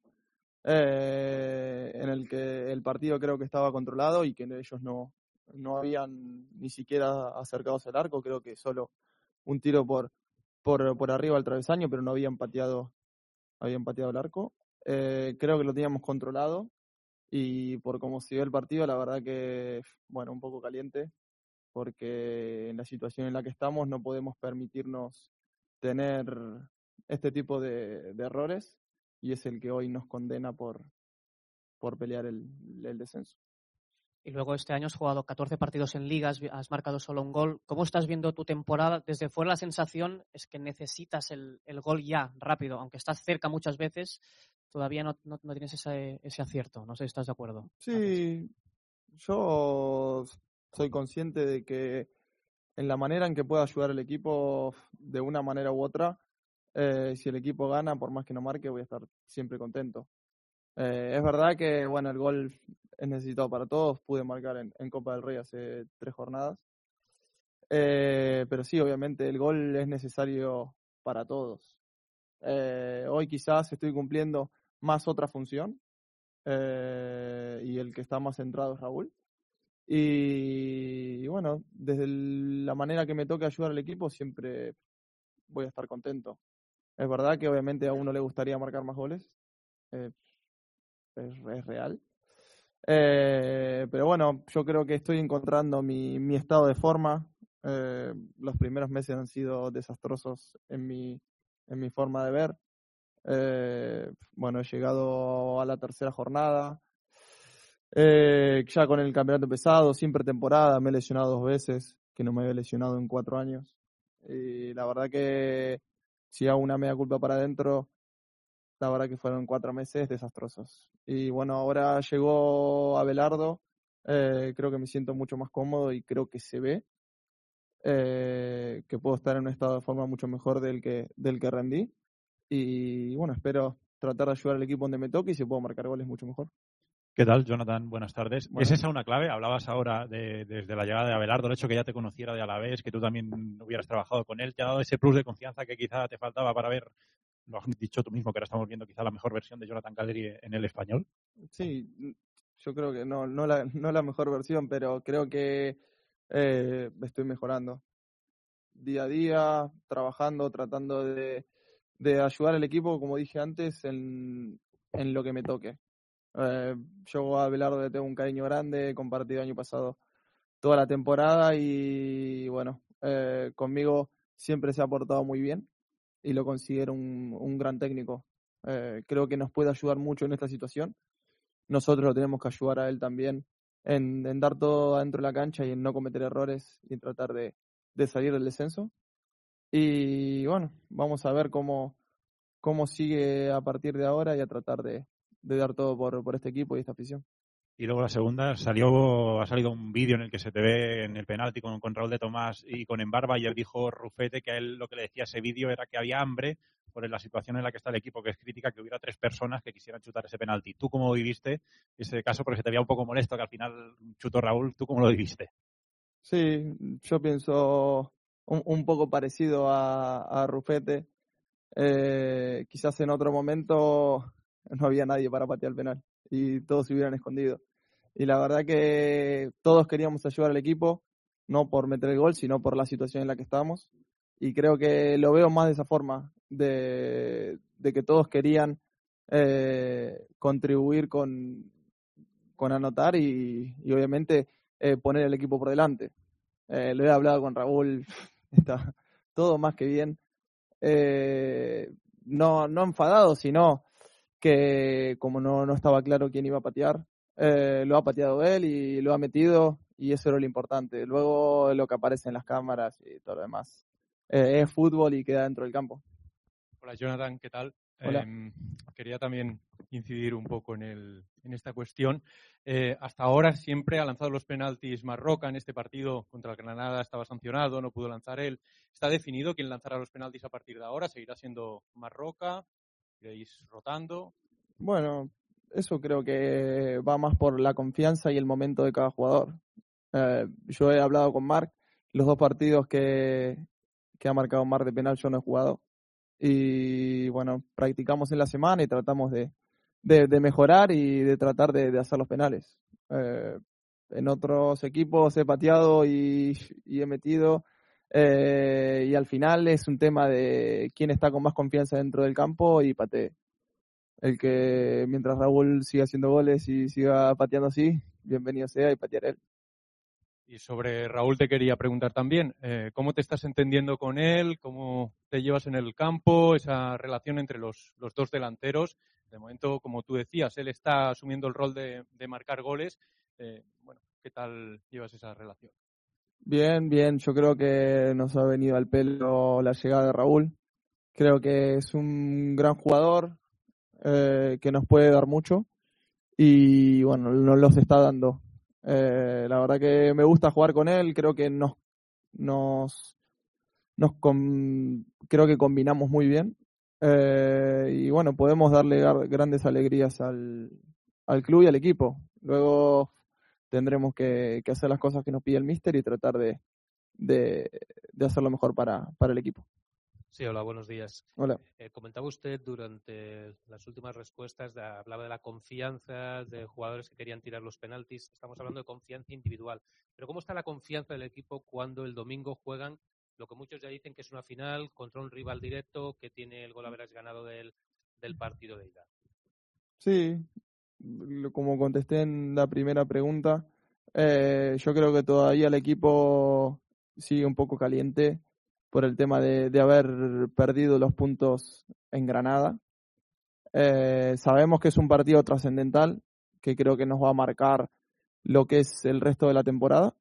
eh, en el que el partido creo que estaba controlado y que ellos no, no habían ni siquiera acercados al arco. Creo que solo un tiro por, por, por arriba al travesaño, pero no habían pateado, habían pateado el arco. Eh, creo que lo teníamos controlado y por cómo se dio el partido, la verdad que, bueno, un poco caliente, porque en la situación en la que estamos no podemos permitirnos tener este tipo de, de errores, y es el que hoy nos condena por, por pelear el, el descenso. Y luego este año has jugado catorce partidos en ligas, has marcado solo un gol. ¿Cómo estás viendo tu temporada? Desde fuera la sensación es que necesitas el, el gol ya, rápido. Aunque estás cerca muchas veces, todavía no, no, no tienes ese, ese acierto. No sé si estás de acuerdo. Sí, yo soy consciente de que en la manera en que pueda ayudar al equipo, de una manera u otra, eh, si el equipo gana, por más que no marque, voy a estar siempre contento. Eh, es verdad que, bueno, el gol es necesitado para todos. Pude marcar en, en Copa del Rey hace tres jornadas. Eh, pero sí, obviamente el gol es necesario para todos. Eh, hoy quizás estoy cumpliendo más otra función, eh, y el que está más centrado es Raúl. Y, y bueno, desde el, la manera que me toque ayudar al equipo, siempre voy a estar contento. Es verdad que obviamente a uno le gustaría marcar más goles. Eh, es, es real. Eh, pero bueno, yo creo que estoy encontrando mi, mi estado de forma. Eh, los primeros meses han sido desastrosos en mi, en mi forma de ver. Eh, bueno, he llegado a la tercera jornada, eh, ya con el campeonato pesado, sin pretemporada, me he lesionado dos veces, que no me había lesionado en cuatro años. Y la verdad que si hago una media culpa para adentro, la verdad que fueron cuatro meses desastrosos. Y bueno, ahora llegó Abelardo, eh, creo que me siento mucho más cómodo y creo que se ve eh, que puedo estar en un estado de forma mucho mejor del que, del que rendí. Y bueno, espero tratar de ayudar al equipo donde me toque y si puedo marcar goles mucho mejor. ¿Qué tal, Jonathan? Buenas tardes. Bueno. ¿Es esa una clave? Hablabas ahora de, desde la llegada de Abelardo, el hecho que ya te conociera de Alavés, que tú también hubieras trabajado con él, ¿te ha dado ese plus de confianza que quizá te faltaba para ver, lo has dicho tú mismo, que ahora estamos viendo quizá la mejor versión de Jonathan Calleri en el español? Sí, yo creo que no, no, la, no la mejor versión, pero creo que eh, estoy mejorando. Día a día, trabajando, tratando de, de ayudar al equipo, como dije antes, en, en lo que me toque. Eh, yo a Abelardo le tengo un cariño grande, he compartido el año pasado toda la temporada y bueno, eh, conmigo siempre se ha portado muy bien y lo considero un, un gran técnico. Eh, creo que nos puede ayudar mucho en esta situación. Nosotros lo tenemos que ayudar a él también en, en dar todo adentro de la cancha y en no cometer errores y en tratar de, de salir del descenso. Y bueno, vamos a ver cómo, cómo sigue a partir de ahora y a tratar de, de dar todo por, por este equipo y esta afición. Y luego la segunda, salió ha salido un vídeo en el que se te ve en el penalti con, con Raúl de Tomás y con Embarba, y él dijo Rufete que a él lo que le decía ese vídeo era que había hambre por la situación en la que está el equipo, que es crítica, que hubiera tres personas que quisieran chutar ese penalti. ¿Tú cómo viviste ese caso? Porque se te veía un poco molesto que al final chutó Raúl. ¿Tú cómo lo viviste? Sí, yo pienso un, un poco parecido a, a Rufete. Eh, quizás en otro momento no había nadie para patear el penal y todos se hubieran escondido. Y la verdad que todos queríamos ayudar al equipo, no por meter el gol, sino por la situación en la que estábamos. Y creo que lo veo más de esa forma, de, de que todos querían eh, contribuir con, con anotar y, y obviamente eh, poner el equipo por delante. Eh, lo he hablado con Raúl, está todo más que bien. Eh, no, no enfadado, sino que como no, no estaba claro quién iba a patear, eh, lo ha pateado él y lo ha metido y eso era lo importante. Luego lo que aparece en las cámaras y todo lo demás eh, es fútbol y queda dentro del campo. Hola Jonathan, ¿qué tal? Hola. Eh, quería también incidir un poco en, el, en esta cuestión. Eh, hasta ahora siempre ha lanzado los penaltis Marroca. En este partido contra el Granada estaba sancionado, no pudo lanzar él. ¿Está definido quién lanzará los penaltis a partir de ahora? ¿Seguirá siendo Marroca? ¿Iréis rotando? Bueno, eso creo que va más por la confianza y el momento de cada jugador. Eh, yo he hablado con Marc, los dos partidos que, que ha marcado Marc de penal yo no he jugado. Y bueno, practicamos en la semana y tratamos de, de, de mejorar y de tratar de, de hacer los penales. Eh, en otros equipos he pateado y, y he metido eh, y al final es un tema de quién está con más confianza dentro del campo y patee. El que mientras Raúl siga haciendo goles y siga pateando así, bienvenido sea y patear él. Y sobre Raúl te quería preguntar también, eh, ¿cómo te estás entendiendo con él? ¿Cómo te llevas en el campo? Esa relación entre los, los dos delanteros. De momento, como tú decías, él está asumiendo el rol de, de marcar goles. Eh, bueno, ¿qué tal llevas esa relación? Bien, bien. Yo creo que nos ha venido al pelo la llegada de Raúl. Creo que es un gran jugador eh, que nos puede dar mucho y bueno, nos los está dando. Eh, la verdad que me gusta jugar con él, creo que nos, nos, nos com, creo que combinamos muy bien eh, y bueno, podemos darle gar, grandes alegrías al, al club y al equipo. Luego tendremos que, que hacer las cosas que nos pide el míster y tratar de, de, de hacer lo mejor para, para el equipo. Sí, hola, buenos días. Hola. Eh, comentaba usted durante las últimas respuestas, de, hablaba de la confianza de jugadores que querían tirar los penaltis. Estamos hablando de confianza individual. Pero ¿cómo está la confianza del equipo cuando el domingo juegan lo que muchos ya dicen que es una final contra un rival directo que tiene el gol average ganado del, del partido de ida? Sí, como contesté en la primera pregunta, eh, yo creo que todavía el equipo sigue un poco caliente por el tema de, de haber perdido los puntos en Granada. Eh, sabemos que es un partido trascendental, que creo que nos va a marcar lo que es el resto de la temporada.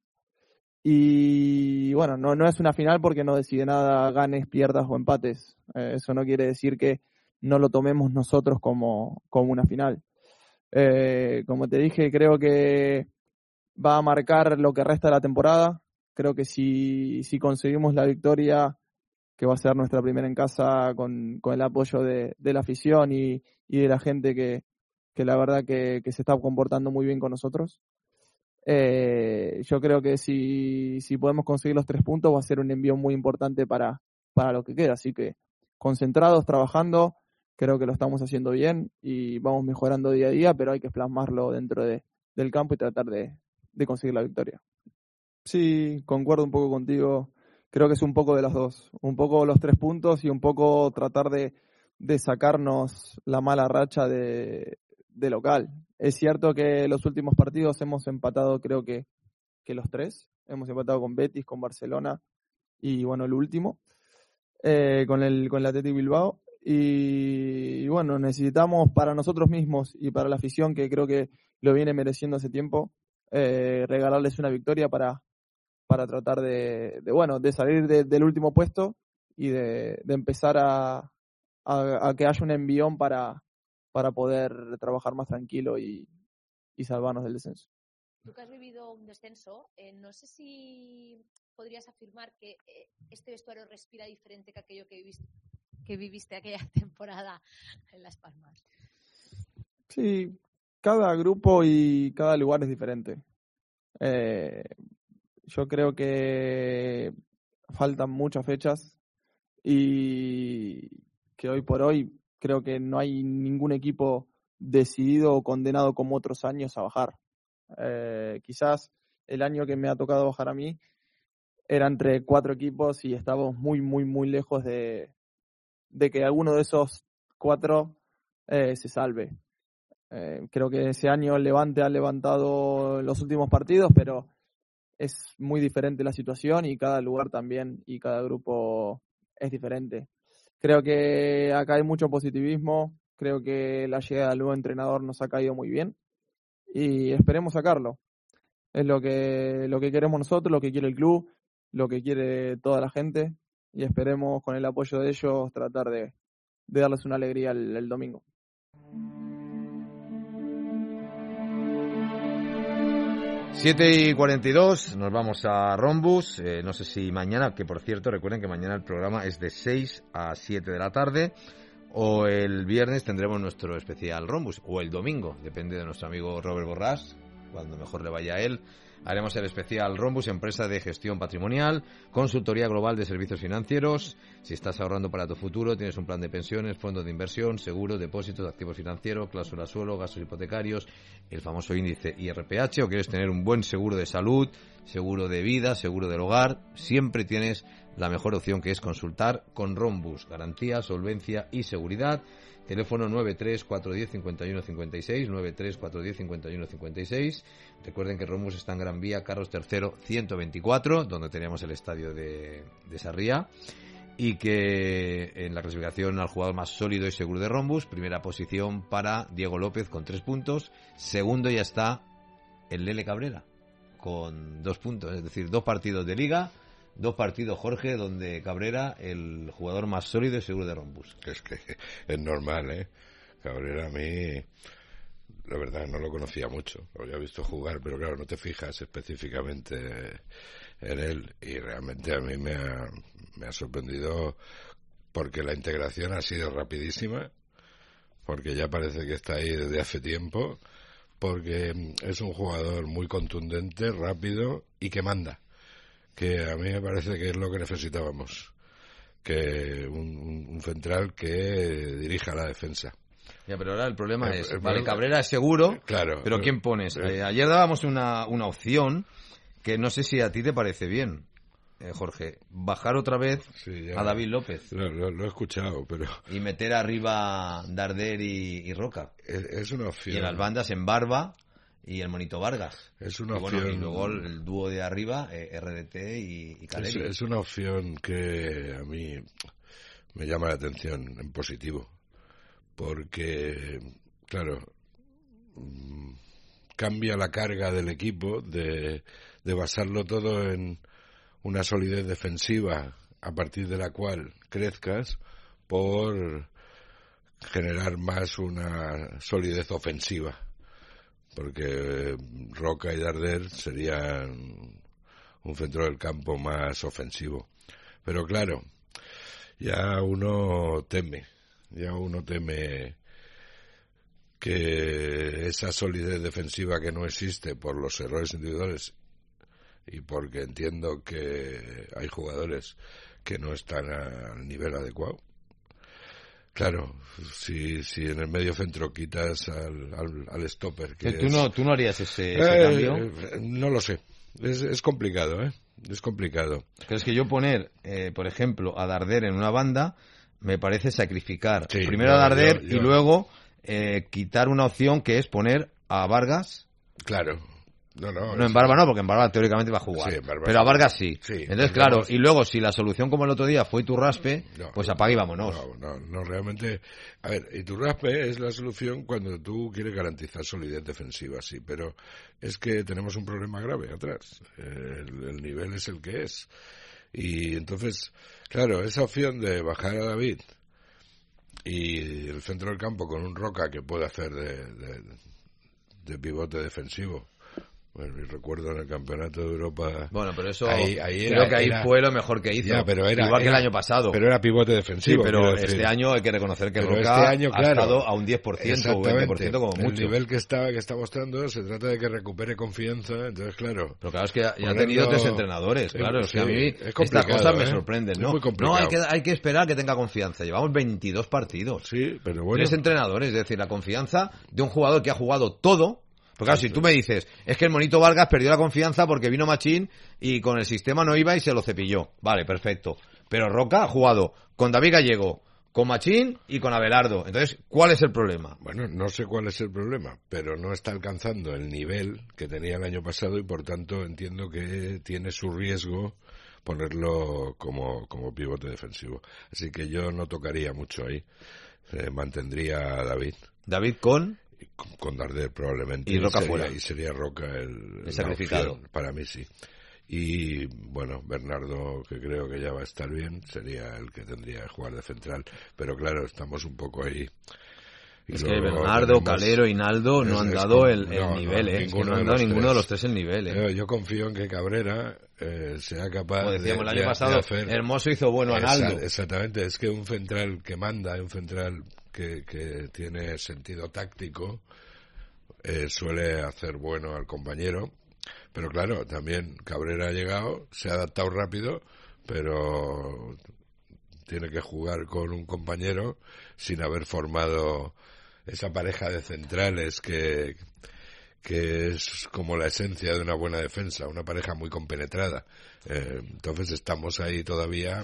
Y bueno, no, no es una final porque no decide nada, ganes, pierdas o empates. Eh, eso no quiere decir que no lo tomemos nosotros como, como una final. Eh, como te dije, creo que va a marcar lo que resta de la temporada. Creo que si, si conseguimos la victoria, que va a ser nuestra primera en casa con, con el apoyo de, de la afición y, y de la gente que, que la verdad que, que se está comportando muy bien con nosotros. Eh, yo creo que si, si podemos conseguir los tres puntos va a ser un envío muy importante para, para lo que queda, así que concentrados, trabajando, creo que lo estamos haciendo bien y vamos mejorando día a día, pero hay que plasmarlo dentro de, del campo y tratar de, de conseguir la victoria. Sí, concuerdo un poco contigo, creo que es un poco de los dos, un poco los tres puntos y un poco tratar de, de sacarnos la mala racha de, de local. Es cierto que los últimos partidos hemos empatado, creo que, que los tres. Hemos empatado con Betis, con Barcelona y, bueno, el último, eh, con el con el Athletic Bilbao. Y, y, bueno, necesitamos para nosotros mismos y para la afición, que creo que lo viene mereciendo hace tiempo, eh, regalarles una victoria para, para tratar de, de, bueno, de salir de, del último puesto y de, de empezar a, a, a que haya un envión para para poder trabajar más tranquilo y, y salvarnos del descenso. Tú que has vivido un descenso, eh, no sé si podrías afirmar que eh, este vestuario respira diferente que aquello que viviste, que viviste aquella temporada en Las Palmas. Sí, cada grupo y cada lugar es diferente. Eh, yo creo que faltan muchas fechas y que hoy por hoy creo que no hay ningún equipo decidido o condenado como otros años a bajar. Eh, quizás el año que me ha tocado bajar a mí era entre cuatro equipos y estábamos muy, muy, muy lejos de, de que alguno de esos cuatro eh, se salve. Eh, creo que ese año el Levante ha levantado los últimos partidos, pero es muy diferente la situación y cada lugar también y cada grupo es diferente. Creo que acá hay mucho positivismo, creo que la llegada del nuevo entrenador nos ha caído muy bien y esperemos sacarlo. Es lo que, lo que queremos nosotros, lo que quiere el club, lo que quiere toda la gente y esperemos con el apoyo de ellos tratar de, de darles una alegría el, el domingo. siete y cuarenta y dos, nos vamos a Rombus, eh, no sé si mañana, que por cierto recuerden que mañana el programa es de seis a siete de la tarde, o el viernes tendremos nuestro especial Rombus, o el domingo, depende de nuestro amigo Robert Borràs, cuando mejor le vaya a él. Haremos el especial Rombus, empresa de gestión patrimonial, consultoría global de servicios financieros. Si estás ahorrando para tu futuro, tienes un plan de pensiones, fondos de inversión, seguros, depósitos, activos financieros, cláusula suelo, gastos hipotecarios, el famoso índice I R P H, o quieres tener un buen seguro de salud, seguro de vida, seguro del hogar, siempre tienes la mejor opción, que es consultar con Rombus. Garantía, solvencia y seguridad. Teléfono nueve tres cuatro uno cero cinco uno cinco seis, nueve tres cuatro uno cero cinco uno cinco seis. Recuerden que Rombus está en Gran Vía, Carlos tercero, ciento veinticuatro, donde teníamos el estadio de, de Sarriá, y que en la clasificación al jugador más sólido y seguro de Rombus, primera posición para Diego López con tres puntos, segundo ya está el Lele Cabrera con dos puntos, es decir, dos partidos de Liga, dos partidos, Jorge, donde Cabrera, el jugador más sólido y seguro de Rombus. Es que es normal, ¿eh? Cabrera a mí, la verdad, no lo conocía mucho. Lo había visto jugar, pero claro, no te fijas específicamente en él. Y realmente a mí me ha, me ha sorprendido porque la integración ha sido rapidísima, porque ya parece que está ahí desde hace tiempo, porque es un jugador muy contundente, rápido y que manda. Que a mí me parece que es lo que necesitábamos, que un, un central que dirija la defensa. Ya, pero ahora el problema el, es, el, vale, el, Cabrera es seguro, claro, pero ¿quién pones? Eh, ayer dábamos una, una opción que no sé si a ti te parece bien, eh, Jorge, bajar otra vez sí, ya, a David López. Lo, lo, lo he escuchado, pero... Y meter arriba Darder y, y Roca. Es, es una opción. Y en las bandas en Barba y el Monito Vargas. Es una y opción. Bueno, y luego el, el dúo de arriba, eh, R D T y, y Caleri. Es, es una opción que a mí me llama la atención en positivo. Porque, claro, cambia la carga del equipo de, de basarlo todo en una solidez defensiva a partir de la cual crezcas por generar más una solidez ofensiva. Porque Roca y Darder serían un centro del campo más ofensivo. Pero claro, ya uno teme, ya uno teme que esa solidez defensiva que no existe por los errores individuales y porque entiendo que hay jugadores que no están al nivel adecuado. Claro, si, si en el medio centro quitas al, al, al stopper... Que ¿Tú, es, no, ¿Tú no harías ese, ese eh, cambio? Eh, no lo sé. Es, es complicado, ¿eh? Es complicado. Pero es que yo poner, eh, por ejemplo, a Darder en una banda me parece sacrificar Sí, primero no, a Darder yo- yo- y luego eh, quitar una opción que es poner a Vargas. Claro. No, no. No, en Barba no, porque en Barba teóricamente va a jugar. Sí, en Barba pero a sí. Vargas sí. Sí, Entonces, en claro, Vargas- y luego si la solución como el otro día fue Iturraspe, No, pues apaga y vámonos. No, no, no, realmente... A ver, Iturraspe es la solución cuando tú quieres garantizar solidez defensiva, sí, pero es que tenemos un problema grave atrás. El, el nivel es el que es. Y entonces, claro, esa opción de bajar a David y el centro del campo con un Roca que puede hacer de, de, de pivote defensivo. Bueno, y recuerdo en el Campeonato de Europa... Bueno, pero eso ahí, ahí creo era, que ahí era- fue lo mejor que hizo. Ya, pero era, Igual que era- el año pasado. Pero era pivote defensivo. Sí, pero quiero este decir. año hay que reconocer que Pero Roca este año, ha claro, estado a un diez por ciento o veinte por ciento como el mucho. nivel que está, que está mostrando se trata de que recupere confianza, entonces claro... Pero claro, es que ya, ya ha ponerlo- tenido tres entrenadores, claro, es Sí, que a mí es estas complicado, cosas me ¿eh? sorprenden, Es ¿no? muy complicado. No, hay que, hay que esperar que tenga confianza. Llevamos veintidós partidos. Sí, pero bueno... Tres entrenadores, es decir, la confianza de un jugador que ha jugado todo. Porque claro, si tú me dices, es que el Monito Vargas perdió la confianza porque vino Machín y con el sistema no iba y se lo cepilló. Vale, perfecto. Pero Roca ha jugado con David Gallego, con Machín y con Abelardo. Entonces, ¿cuál es el problema? Bueno, no sé cuál es el problema, pero no está alcanzando el nivel que tenía el año pasado y por tanto entiendo que tiene su riesgo ponerlo como, como pivote defensivo. Así que yo no tocaría mucho ahí. Eh, mantendría a David. David con... Con, con Darder probablemente. Y Roca sería, fuera. Y sería Roca el, El sacrificado. opción, para mí sí. Y bueno, Bernardo, que creo que ya va a estar bien, sería el que tendría que jugar de central. Pero claro, estamos un poco ahí. Y Es que luego Bernardo, tenemos- Calero y Naldo no es- han es dado com- el, el no, no, nivel, ¿eh? Es que ninguno no han de dado los ninguno tres. de los tres el nivel, ¿eh? Yo, yo confío en que Cabrera eh, sea capaz Como decíamos de, el año de- pasado, de hacer... Hermoso hizo bueno a Esa- Naldo. Exactamente, es que un central que manda, un central que, que tiene sentido táctico, eh, suele hacer bueno al compañero. Pero claro, también Cabrera ha llegado, se ha adaptado rápido, pero tiene que jugar con un compañero sin haber formado esa pareja de centrales que, que es como la esencia de una buena defensa, una pareja muy compenetrada. Eh, entonces estamos ahí todavía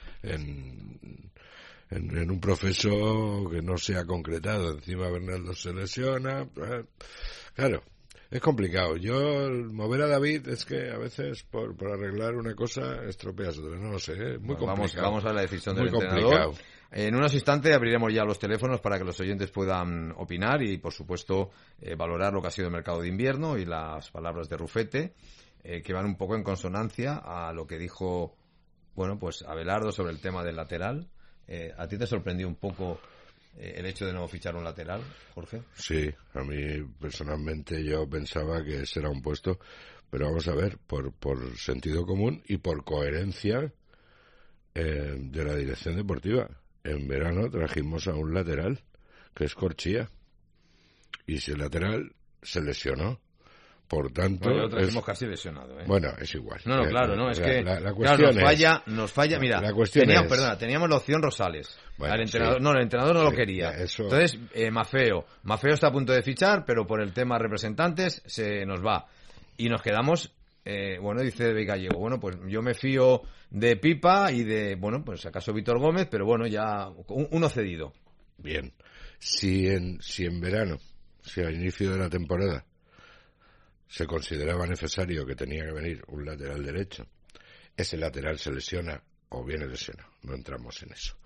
en, en, en un proceso que no se ha concretado. Encima Bernardo se lesiona. eh, Claro, es complicado. Yo, el mover a David es que a veces por, por arreglar una cosa estropeas otra. No lo sé, ¿eh? Muy Bueno, vamos, complicado. vamos a la decisión Muy del entrenador. complicado. En unos instantes abriremos ya los teléfonos para que los oyentes puedan opinar y, por supuesto, eh, valorar lo que ha sido el mercado de invierno y las palabras de Rufete, eh, que van un poco en consonancia a lo que dijo, bueno, pues Abelardo sobre el tema del lateral. Eh, ¿A ti te sorprendió un poco eh, el hecho de no fichar un lateral, Jorge? Sí, a mí personalmente yo pensaba que ese era un puesto, pero vamos a ver, por, por sentido común y por coherencia eh, de la dirección deportiva. En verano trajimos a un lateral, que es Corchía, y si el lateral se lesionó. Por tanto, Bueno, lo trajimos es- casi lesionado, ¿eh? bueno, es igual. No, no, Eh, claro, no, es la- que la, la claro, cuestión nos es- falla, nos falla, mira, la cuestión teníamos, es- perdona, teníamos la opción Rosales. Bueno, Al entrenador, sí. no, el entrenador no lo Sí, quería. eso- Entonces, eh, Mafeo, Mafeo está a punto de fichar, pero por el tema representantes se nos va. Y nos quedamos, eh, bueno, dice David Gallego, bueno, pues yo me fío de Pipa y de, bueno, pues acaso Víctor Gómez, pero bueno, ya un- uno cedido. Bien. Si en, si en verano, si al inicio de la temporada, se consideraba necesario que tenía que venir un lateral derecho, ese lateral se lesiona o viene lesionado. No entramos en eso.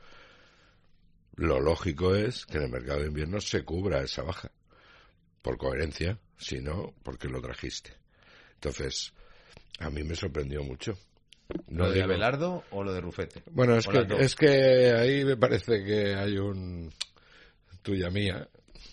Lo lógico es que en el mercado de invierno se cubra esa baja. Por coherencia, si no, porque lo trajiste. Entonces, a mí me sorprendió mucho. ¿Lo de digo- Abelardo o lo de Rufete? Bueno, es O que, las dos. es que ahí me parece que hay un tuya mía,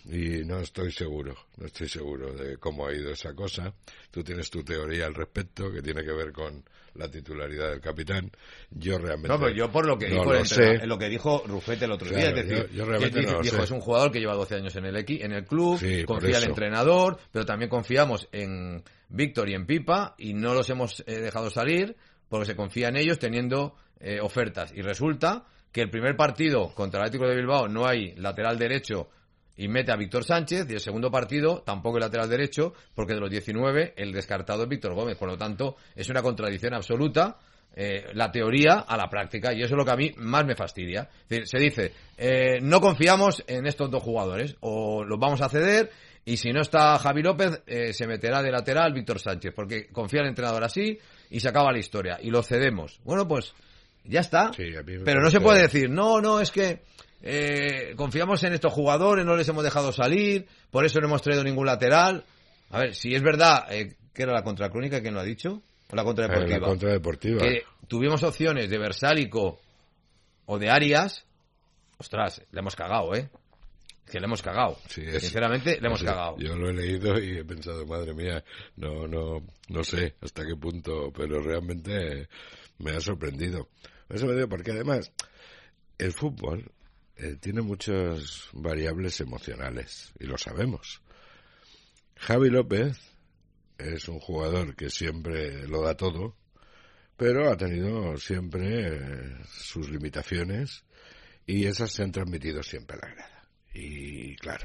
y no estoy seguro, no estoy seguro de cómo ha ido esa cosa. Tú tienes tu teoría al respecto, que tiene que ver con la titularidad del capitán. Yo realmente no, pero yo por lo que no dijo lo el sé. lo que dijo Rufete el otro Claro, día, es decir, yo, yo realmente que no lo dijo, sé. es un jugador que lleva doce años en el equi, en el club, Sí, por confía el eso. entrenador, pero también confiamos en Víctor y en Pipa y no los hemos eh, dejado salir porque se confía en ellos teniendo eh, ofertas. Y resulta que el primer partido contra el Atlético de Bilbao no hay lateral derecho y mete a Víctor Sánchez, y el segundo partido tampoco el lateral derecho, porque de los diecinueve el descartado es Víctor Gómez. Por lo tanto, es una contradicción absoluta eh, la teoría a la práctica, y eso es lo que a mí más me fastidia. Es decir, se dice, eh, no confiamos en estos dos jugadores, o los vamos a ceder, y si no está Javi López, eh, se meterá de lateral Víctor Sánchez, porque confía el entrenador así, y se acaba la historia, y lo cedemos. Bueno, pues ya está, Sí, a mí me pero no parece- se puede decir, no, no, es que eh, confiamos en estos jugadores, no les hemos dejado salir, por eso no hemos traído ningún lateral. A ver, si es verdad, eh, que era la contracrónica, ¿quién lo ha dicho? O la contradeportiva. Eh, la contradeportiva. Que tuvimos opciones de Versálico o de Arias, ostras, le hemos cagado, ¿eh? Que le hemos cagado. Sí, es- Sinceramente, le hemos Sí, cagado. Yo lo he leído y he pensado, madre mía, no, no, no sé hasta qué punto, pero realmente me ha sorprendido. Me ha sorprendido porque además el fútbol eh, tiene muchas variables emocionales y lo sabemos. Javi López es un jugador que siempre lo da todo, pero ha tenido siempre eh, sus limitaciones y esas se han transmitido siempre a la grada. Y claro,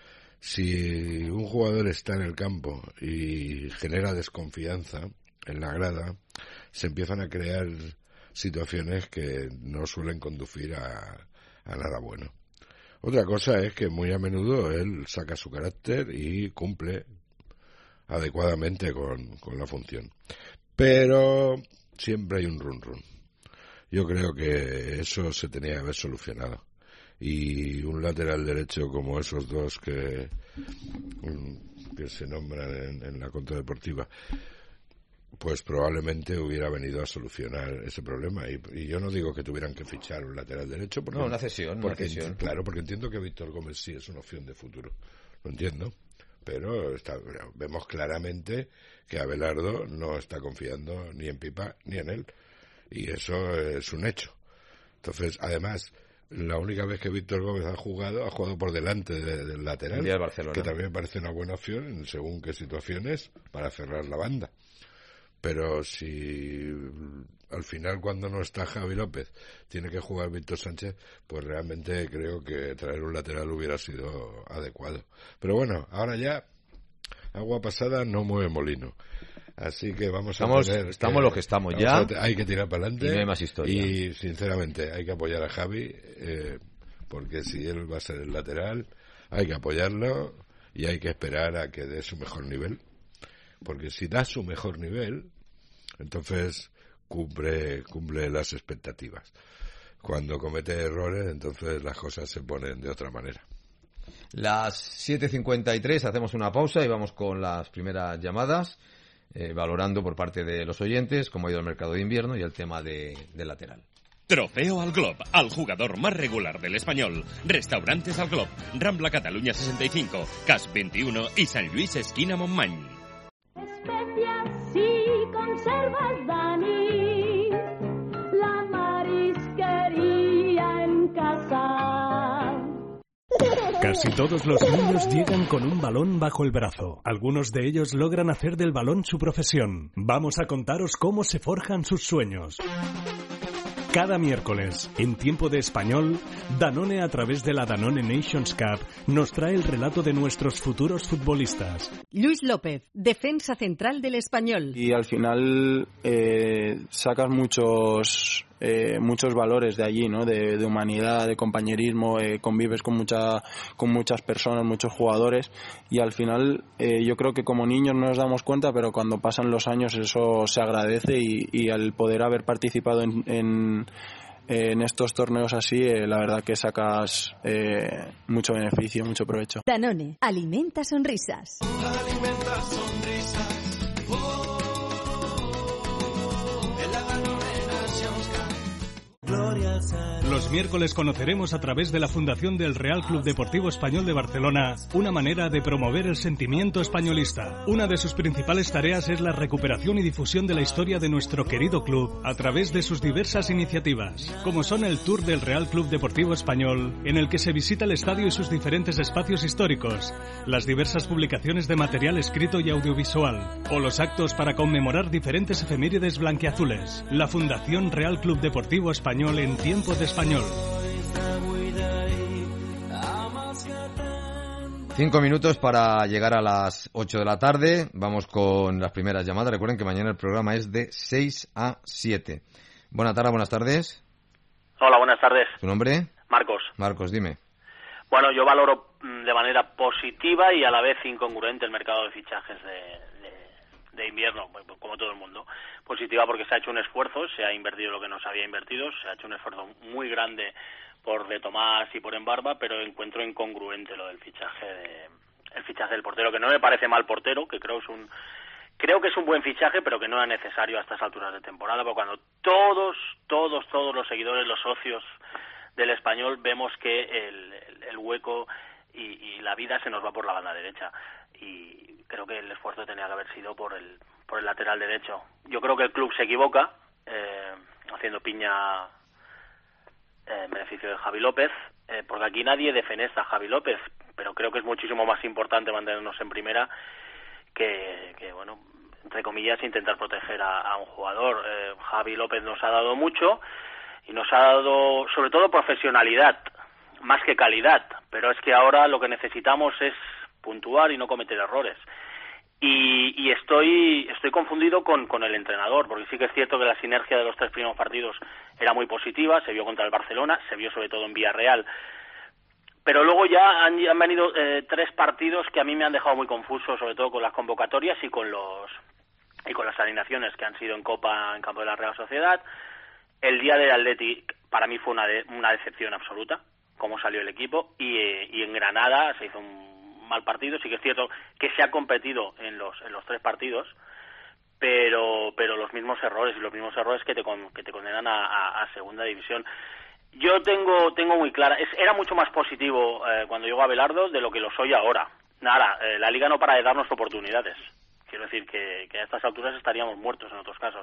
si un jugador está en el campo y genera desconfianza en la grada, se empiezan a crear situaciones que no suelen conducir a, a nada bueno. Otra cosa es que muy a menudo él saca su carácter y cumple adecuadamente con, con la función. Pero siempre hay un run run. Yo creo que eso se tenía que haber solucionado. Y un lateral derecho como esos dos que, que se nombran en, en la contradeportiva, pues probablemente hubiera venido a solucionar ese problema. Y, y yo no digo que tuvieran que fichar un lateral derecho, porque, No, una cesión, una porque cesión. claro, porque entiendo que Víctor Gómez sí es una opción de futuro, lo entiendo, pero está, vemos claramente que Abelardo no está confiando ni en Pipa ni en él, y eso es un hecho. Entonces, además, la única vez que Víctor Gómez ha jugado, ha jugado por delante de, del lateral, El día del Barcelona. que también me parece una buena opción en según qué situaciones para cerrar la banda. Pero si al final, cuando no está Javi López, tiene que jugar Víctor Sánchez, pues realmente creo que traer un lateral hubiera sido adecuado. Pero bueno, ahora ya agua pasada no mueve molino. Así que vamos Estamos- a tener estamos los que estamos ya. a te- hay que tirar para adelante. Y no hay más historia. Y sinceramente hay que apoyar a Javi, eh, porque si él va a ser el lateral, hay que apoyarlo y hay que esperar a que dé su mejor nivel. Porque si da su mejor nivel, entonces cumple, cumple las expectativas. Cuando comete errores, entonces las cosas se ponen de otra manera. Las siete cincuenta y tres, hacemos una pausa y vamos con las primeras llamadas, eh, valorando por parte de los oyentes cómo ha ido el mercado de invierno y el tema de, del lateral. Trofeo al Glob, al jugador más regular del Español. Restaurantes al Glob, Rambla Cataluña sesenta y cinco, Cas veintiuno y San Luis esquina Montmany. Especias y conservas, Dani, la marisquería en casa. Casi todos los niños llegan con un balón bajo el brazo. Algunos de ellos logran hacer del balón su profesión. Vamos a contaros cómo se forjan sus sueños. Cada miércoles, en tiempo de español, Danone, a través de la Danone Nations Cup, nos trae el relato de nuestros futuros futbolistas. Luis López, defensa central del Español. Y al final eh, sacas muchos eh, muchos valores de allí, ¿no? De, de humanidad, de compañerismo, eh, convives con mucha con muchas personas, muchos jugadores, y al final eh, yo creo que como niños no nos damos cuenta, pero cuando pasan los años eso se agradece, y, y al poder haber participado en, en en estos torneos así, eh, la verdad que sacas eh, mucho beneficio, mucho provecho. Danone, alimenta sonrisas. Alimenta sonrisas. Oh, en la Danone Nations Cup. Gloria Los miércoles conoceremos a través de la Fundación del Real Club Deportivo Español de Barcelona una manera de promover el sentimiento españolista. Una de sus principales tareas es la recuperación y difusión de la historia de nuestro querido club a través de sus diversas iniciativas, como son el Tour del Real Club Deportivo Español, en el que se visita el estadio y sus diferentes espacios históricos, las diversas publicaciones de material escrito y audiovisual, o los actos para conmemorar diferentes efemérides blanquiazules. La Fundación Real Club Deportivo Español en tiempo de español. Cinco minutos para llegar a las ocho de la tarde. Vamos con las primeras llamadas. Recuerden que mañana el programa es de seis a siete. Buenas tardes, buenas tardes. Hola, buenas tardes. ¿Tu nombre? Marcos. Marcos, dime. Bueno, yo valoro de manera positiva y a la vez incongruente el mercado de fichajes de, de, de invierno, como todo el mundo. Positiva porque se ha hecho un esfuerzo, se ha invertido lo que no se había invertido, se ha hecho un esfuerzo muy grande por De Tomás y por Embarba, pero encuentro incongruente lo del fichaje de, el fichaje del portero, que no me parece mal portero, que creo es un creo que es un buen fichaje, pero que no era necesario a estas alturas de temporada, porque cuando todos, todos, todos los seguidores, los socios del Español vemos que el, el, el hueco y, y la vida se nos va por la banda derecha, y creo que el esfuerzo tenía que haber sido por el por el lateral derecho. Yo creo que el club se equivoca eh, haciendo piña en beneficio de Javi López, eh, porque aquí nadie defenesta a Javi López, pero creo que es muchísimo más importante mantenernos en primera que, que bueno, entre comillas, intentar proteger a, a un jugador. Eh, Javi López nos ha dado mucho y nos ha dado, sobre todo, profesionalidad, más que calidad, pero es que ahora lo que necesitamos es puntuar y no cometer errores. Y, y estoy estoy confundido con, con el entrenador, porque sí que es cierto que la sinergia de los tres primeros partidos era muy positiva, se vio contra el Barcelona, se vio sobre todo en Villarreal, pero luego ya han, han venido eh, tres partidos que a mí me han dejado muy confuso, sobre todo con las convocatorias y con los y con las alineaciones que han sido en Copa en campo de la Real Sociedad. El día del Athletic para mí fue una, de, una decepción absoluta, cómo salió el equipo, y, eh, y en Granada se hizo un mal partido. Sí que es cierto que se ha competido en los en los tres partidos, pero pero los mismos errores y los mismos errores que te con, que te condenan a, a, a segunda división. Yo tengo tengo muy clara, es, era mucho más positivo eh, cuando llegó Abelardo de lo que lo soy ahora. Nada, eh, la Liga no para de darnos oportunidades. Quiero decir que, que a estas alturas estaríamos muertos en otros casos.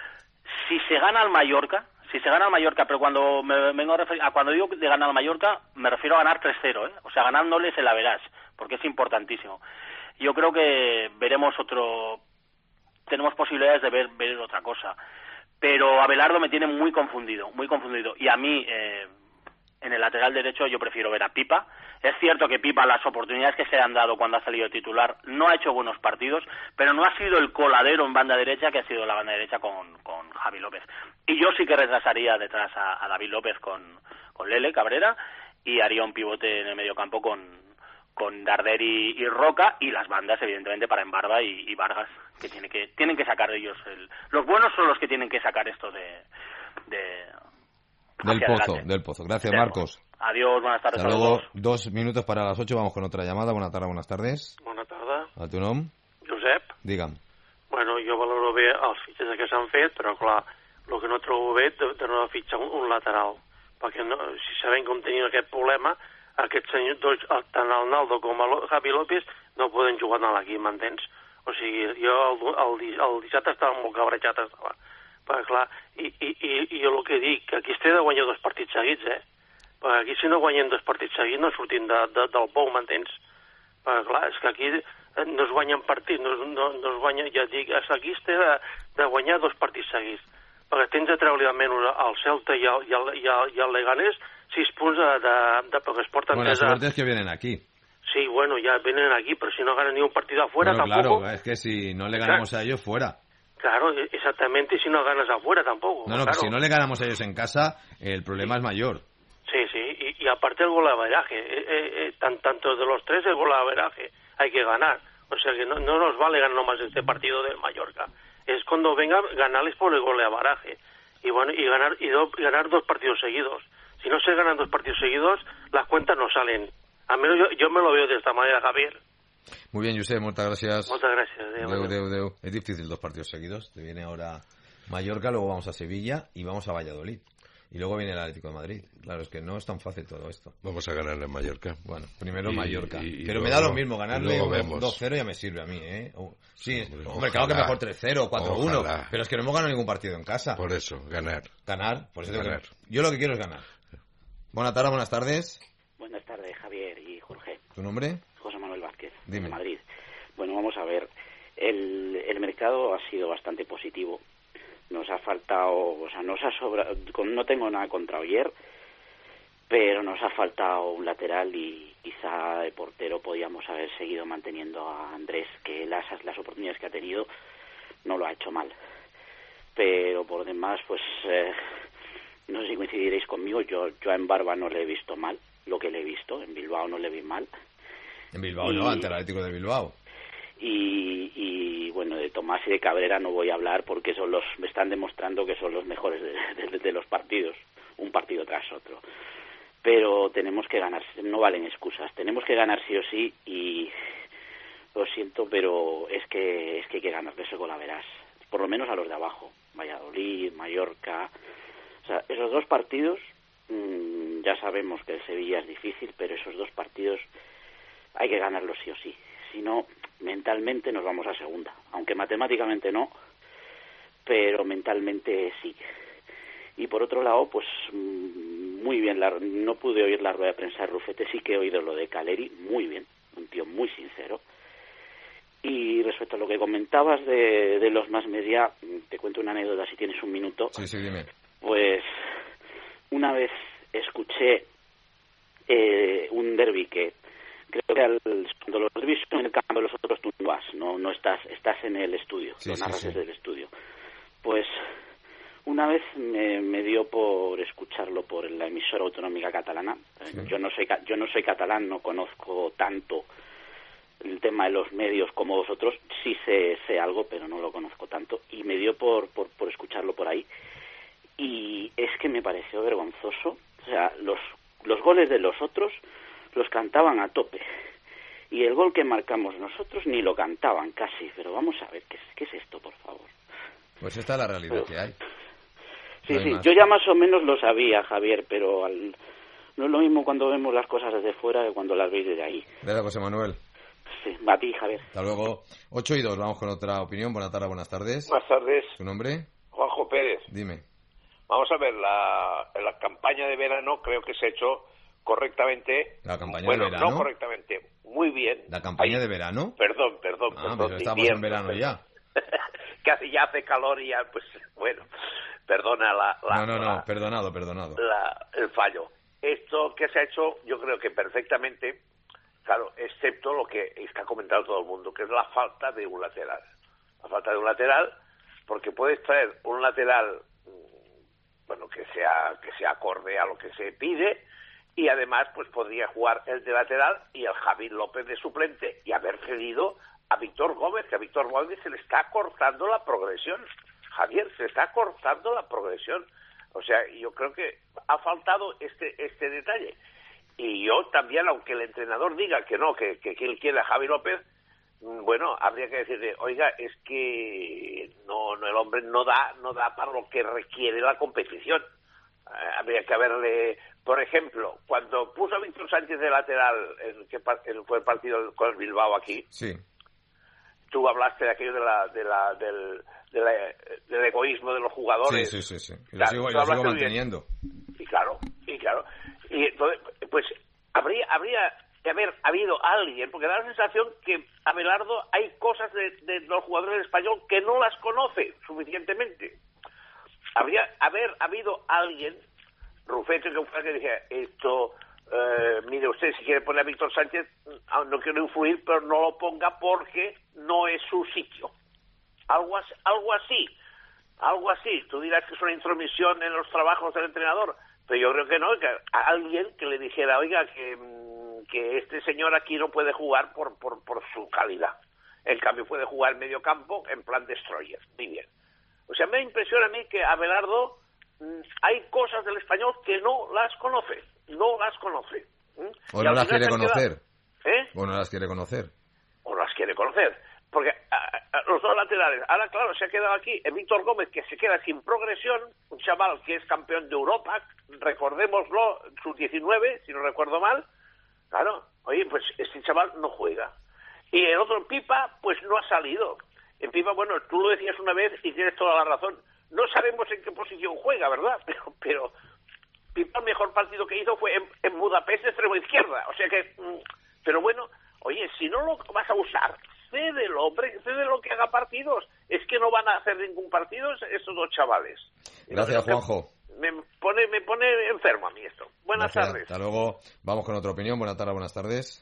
Si se gana al Mallorca, si se gana al Mallorca, pero cuando me vengo a referir a cuando digo de ganar al Mallorca, me refiero a ganar tres cero, ¿eh? O sea, ganándoles el average, porque es importantísimo. Yo creo que veremos otro, tenemos posibilidades de ver ver otra cosa, pero Abelardo me tiene muy confundido, muy confundido, y a mí eh, en el lateral derecho yo prefiero ver a Pipa. Es cierto que Pipa, las oportunidades que se han dado cuando ha salido titular, no ha hecho buenos partidos, pero no ha sido el coladero en banda derecha que ha sido la banda derecha con, con Javi López. Y yo sí que retrasaría detrás a, a David López con, con Lele Cabrera, y haría un pivote en el medio campo con, con Darder y, y Roca, y las bandas, evidentemente, para Embarba y, y Vargas, que, tiene que tienen que sacar ellos. El, los buenos son los que tienen que sacar esto de... de del pozo, adelante. del pozo. Gracias, Del Marcos. Adiós, buenas tardes. Hasta luego. Saludos. Dos minutos para las ocho, vamos con otra llamada. Buenas tardes, buenas tardes. Bona tarda. A tu nom? Josep. Digue'm. Bueno, jo valoro bé els fitxes que s'han fet, però clar, el que no trobo bé de, de no fitxar un, un lateral, perquè no, si sabem com tenim aquest problema, aquests senyors, dos, tant el Naldo com el Javi López, no poden jugar en l'equip, m'entens? O sigui, jo el, el, el dissabte estava molt cabrejat, estava. Perquè clar, i, i, i, i jo el que dic, que aquí es té de guanyar dos partits seguits, eh? Perquè aquí si no guanyem dos partits seguits no sortim de, de, del pou, m'entens? Perquè clar, és que aquí no es guanyen partits, no, no, no es guanya, ja dic, aquí es té de, de guanyar dos partits seguits. Perquè tens de treure almenys al Celta i al, i al, i al, i al Leganés sis punts de, de, de perquè es porten... Bueno, la suerte es que vienen aquí. Sí, bueno, ya vienen aquí, pero si no ganan ni un partido afuera bueno, tampoco... Claro, es que si no le ganamos claro. a ellos, fuera. Claro, exactamente, si no ganas afuera tampoco. No, no, claro. que si no le ganamos a ellos en casa, el problema sí. es mayor. Sí, sí, y, y aparte el golaveraje, eh, eh, tan, tanto de los tres el golaveraje, hay que ganar. O sea que no, no nos vale ganar nomás este partido del Mallorca. Es cuando venga ganarles por el golaveraje. Y bueno, y ganar y do, ganar dos partidos seguidos. Si no se ganan dos partidos seguidos, las cuentas no salen. Al menos yo, yo me lo veo de esta manera, Javier. Muy bien, Josep, muchas gracias. Muchas gracias. Deu, deu, deu, deu. Es difícil dos partidos seguidos. Te viene ahora Mallorca, luego vamos a Sevilla y vamos a Valladolid. y luego viene el Atlético de Madrid. Claro, es que no es tan fácil todo esto. Vamos a ganarle en Mallorca. Bueno, primero y, Mallorca. Y, y Pero luego, me da lo mismo, ganarle un dos cero ya me sirve a mí, ¿eh? Sí, hombre, hombre, claro que mejor tres cero, cuatro uno, pero es que no hemos ganado ningún partido en casa. Por eso, ganar. Ganar, por eso ganar. Que... Yo lo que quiero es ganar. Buenas tardes, buenas tardes. Buenas tardes, Javier y Jorge. ¿Tu nombre? José Manuel Vázquez, Dime. de Madrid. Bueno, vamos a ver. El, el mercado ha sido bastante positivo. Nos ha faltado, o sea, nos ha sobrado, no tengo nada contra Oyer, pero nos ha faltado un lateral y quizá de portero podíamos haber seguido manteniendo a Andrés, que las, las oportunidades que ha tenido no lo ha hecho mal. Pero por demás, pues, eh, no sé si coincidiréis conmigo, yo, yo en Barba no le he visto mal, lo que le he visto, en Bilbao no le vi mal. En Bilbao y, no, ante el Atlético de Bilbao. Y, y bueno, de Tomás y de Cabrera no voy a hablar porque son los me están demostrando que son los mejores de, de, de los partidos, un partido tras otro. Pero tenemos que ganar, no valen excusas, tenemos que ganar sí o sí y lo siento, pero es que es que hay que ganar de ese gol, verás, por lo menos a los de abajo, Valladolid, Mallorca, o sea, esos dos partidos, mmm, ya sabemos que el Sevilla es difícil, pero esos dos partidos hay que ganarlos sí o sí. Si no, mentalmente nos vamos a segunda. Aunque matemáticamente no, pero mentalmente sí. Y por otro lado, pues muy bien, la, no pude oír la rueda de prensa de Rufete, sí que he oído lo de Caleri, muy bien, un tío muy sincero. Y respecto a lo que comentabas de, de los más media, te cuento una anécdota si tienes un minuto. Sí, sí, dime. Pues una vez escuché eh, un derbi que creo que al, cuando lo has visto en el campo de los otros tú no vas, no, no estás, estás en el estudio, sí, lo narras sí, sí. desde el estudio. Pues una vez me, me dio por escucharlo por la emisora autonómica catalana. Sí. Yo no soy yo no soy catalán, no conozco tanto el tema de los medios como vosotros, sí sé, sé algo, pero no lo conozco tanto. Y me dio por, por, por escucharlo por ahí. Y es que me pareció vergonzoso. O sea, los, los goles de los otros los cantaban a tope. Y el gol que marcamos nosotros ni lo cantaban casi. Pero vamos a ver, ¿qué es, qué es esto, por favor? Pues esta es la realidad pero, que hay. Sí, no hay sí, más. Yo ya más o menos lo sabía, Javier, pero al, no es lo mismo cuando vemos las cosas desde fuera que cuando las veis desde ahí. Gracias, José Manuel. Sí, a ti, Javier. Hasta luego. ocho y dos, vamos con otra opinión. Buenas tardes, buenas tardes. Buenas tardes. ¿Tu nombre? Juanjo Pérez. Dime. Vamos a ver, la, la campaña de verano creo que se ha hecho correctamente. ¿La campaña bueno, de verano? no correctamente, muy bien. ¿La campaña Ahí, de verano? Perdón, perdón, ah, perdón. pero estamos en verano ya. Que hace, ya hace calor y ya, pues, bueno, perdona la... la no, no, no, la, perdonado, perdonado. La, el fallo. Esto que se ha hecho, yo creo que perfectamente, claro, excepto lo que está comentando todo el mundo, que es la falta de un lateral. La falta de un lateral, porque puedes traer un lateral, bueno, que sea que sea acorde a lo que se pide, y además pues podría jugar el de lateral y el Javi López de suplente y haber cedido a Víctor Gómez, que a Víctor Gómez se le está cortando la progresión. Javier, se está cortando la progresión. O sea, yo creo que ha faltado este este detalle. Y yo también, aunque el entrenador diga que no, que, que, que él quiere a Javi López, bueno, habría que decirle, oiga, es que no, no el hombre no da no da para lo que requiere la competición. Eh, habría que haberle, por ejemplo, cuando puso a Víctor Sánchez de lateral, el que el, fue el partido con el Bilbao aquí, sí. Tú hablaste de aquello de la, de la, del, de la, del egoísmo de los jugadores. Sí, sí, sí, sí. Y lo sigo, lo sigo manteniendo. Y claro, y claro. Y entonces, pues habría, habría que haber habido alguien, porque da la sensación que Abelardo hay cosas de, de los jugadores del Español que no las conoce suficientemente. Habría haber habido alguien, Rufete, que fue que dijera, esto, eh, mire usted, si quiere poner a Víctor Sánchez, no quiero influir, pero no lo ponga porque no es su sitio. Algo así, algo así, algo así. Tú dirás que es una intromisión en los trabajos del entrenador, pero yo creo que no, que alguien que le dijera, oiga, que, que este señor aquí no puede jugar por, por, por su calidad. En cambio puede jugar en medio campo en plan destroyer. Muy bien. O sea, me impresiona a mí que Abelardo mmm, hay cosas del Español que no las conoce, no las conoce. ¿Mm? O no las quiere conocer. Queda... ¿Eh? O no las quiere conocer. O las quiere conocer. porque a, a, los dos laterales, ahora claro, se ha quedado aquí el Víctor Gómez, que se queda sin progresión, un chaval que es campeón de Europa, recordémoslo, sub diecinueve, si no recuerdo mal, claro, oye, pues este chaval no juega. Y el otro, Pipa, pues no ha salido. En Pipa, bueno, tú lo decías una vez y tienes toda la razón, no sabemos en qué posición juega, ¿verdad? Pero, pero Pipa, el mejor partido que hizo fue en, en Budapest, extremo izquierda, o sea que, pero bueno, oye, si no lo vas a usar, cédelo, hombre, cédelo que haga partidos. Es que no van a hacer ningún partido estos dos chavales. Gracias, Juanjo. Me pone, me pone enfermo a mí esto. Buenas Gracias. tardes. Hasta luego. Vamos con otra opinión. Buenas tardes, buenas tardes.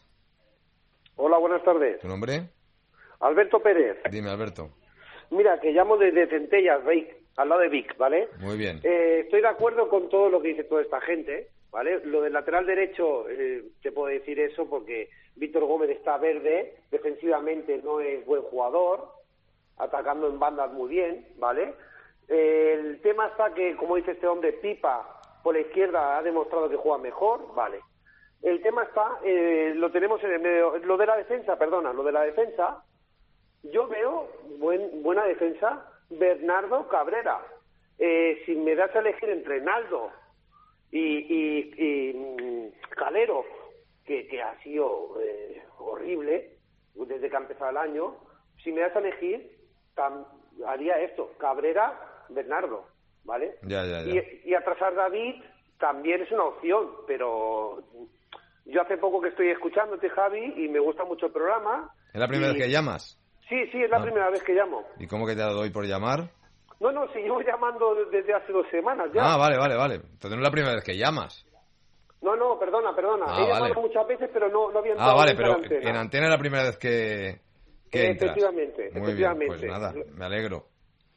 Hola, buenas tardes. ¿Tu nombre? Alberto Pérez. Dime, Alberto. Mira, que llamo desde Centellas, Vic, al lado de Vic, ¿vale? Muy bien. Eh, estoy de acuerdo con todo lo que dice toda esta gente, ¿vale? Lo del lateral derecho, eh, te puedo decir eso porque Víctor Gómez está verde, defensivamente no es buen jugador, atacando en bandas muy bien, ¿vale? Eh, el tema está que, como dice este hombre, Pipa por la izquierda ha demostrado que juega mejor, ¿vale? El tema está, eh, lo tenemos en el medio, lo de la defensa, perdona, lo de la defensa, yo veo buen, buena defensa, Bernardo Cabrera. Eh, si me das a elegir entre Naldo y, y, y Calero, que, que ha sido eh, horrible desde que ha empezado el año, si me das a elegir, tam, haría esto, Cabrera, Bernardo, ¿vale? Ya, ya, ya. Y, y atrasar David también es una opción, pero yo hace poco que estoy escuchándote, Javi, y me gusta mucho el programa. ¿Es la primera y... vez que llamas? Sí, sí, es la ah. primera vez que llamo. ¿Y cómo que te doy por llamar? No, no, sí, llevo llamando desde hace dos semanas ya. Ah, vale, vale, vale. Entonces no es la primera vez que llamas. No, no, perdona, perdona. Ah, He llamado vale. muchas veces, pero no, no había entrado Ah, vale, en pero antena. en antena es la primera vez que, que entras. Efectivamente, Muy efectivamente. bien, pues nada, me alegro.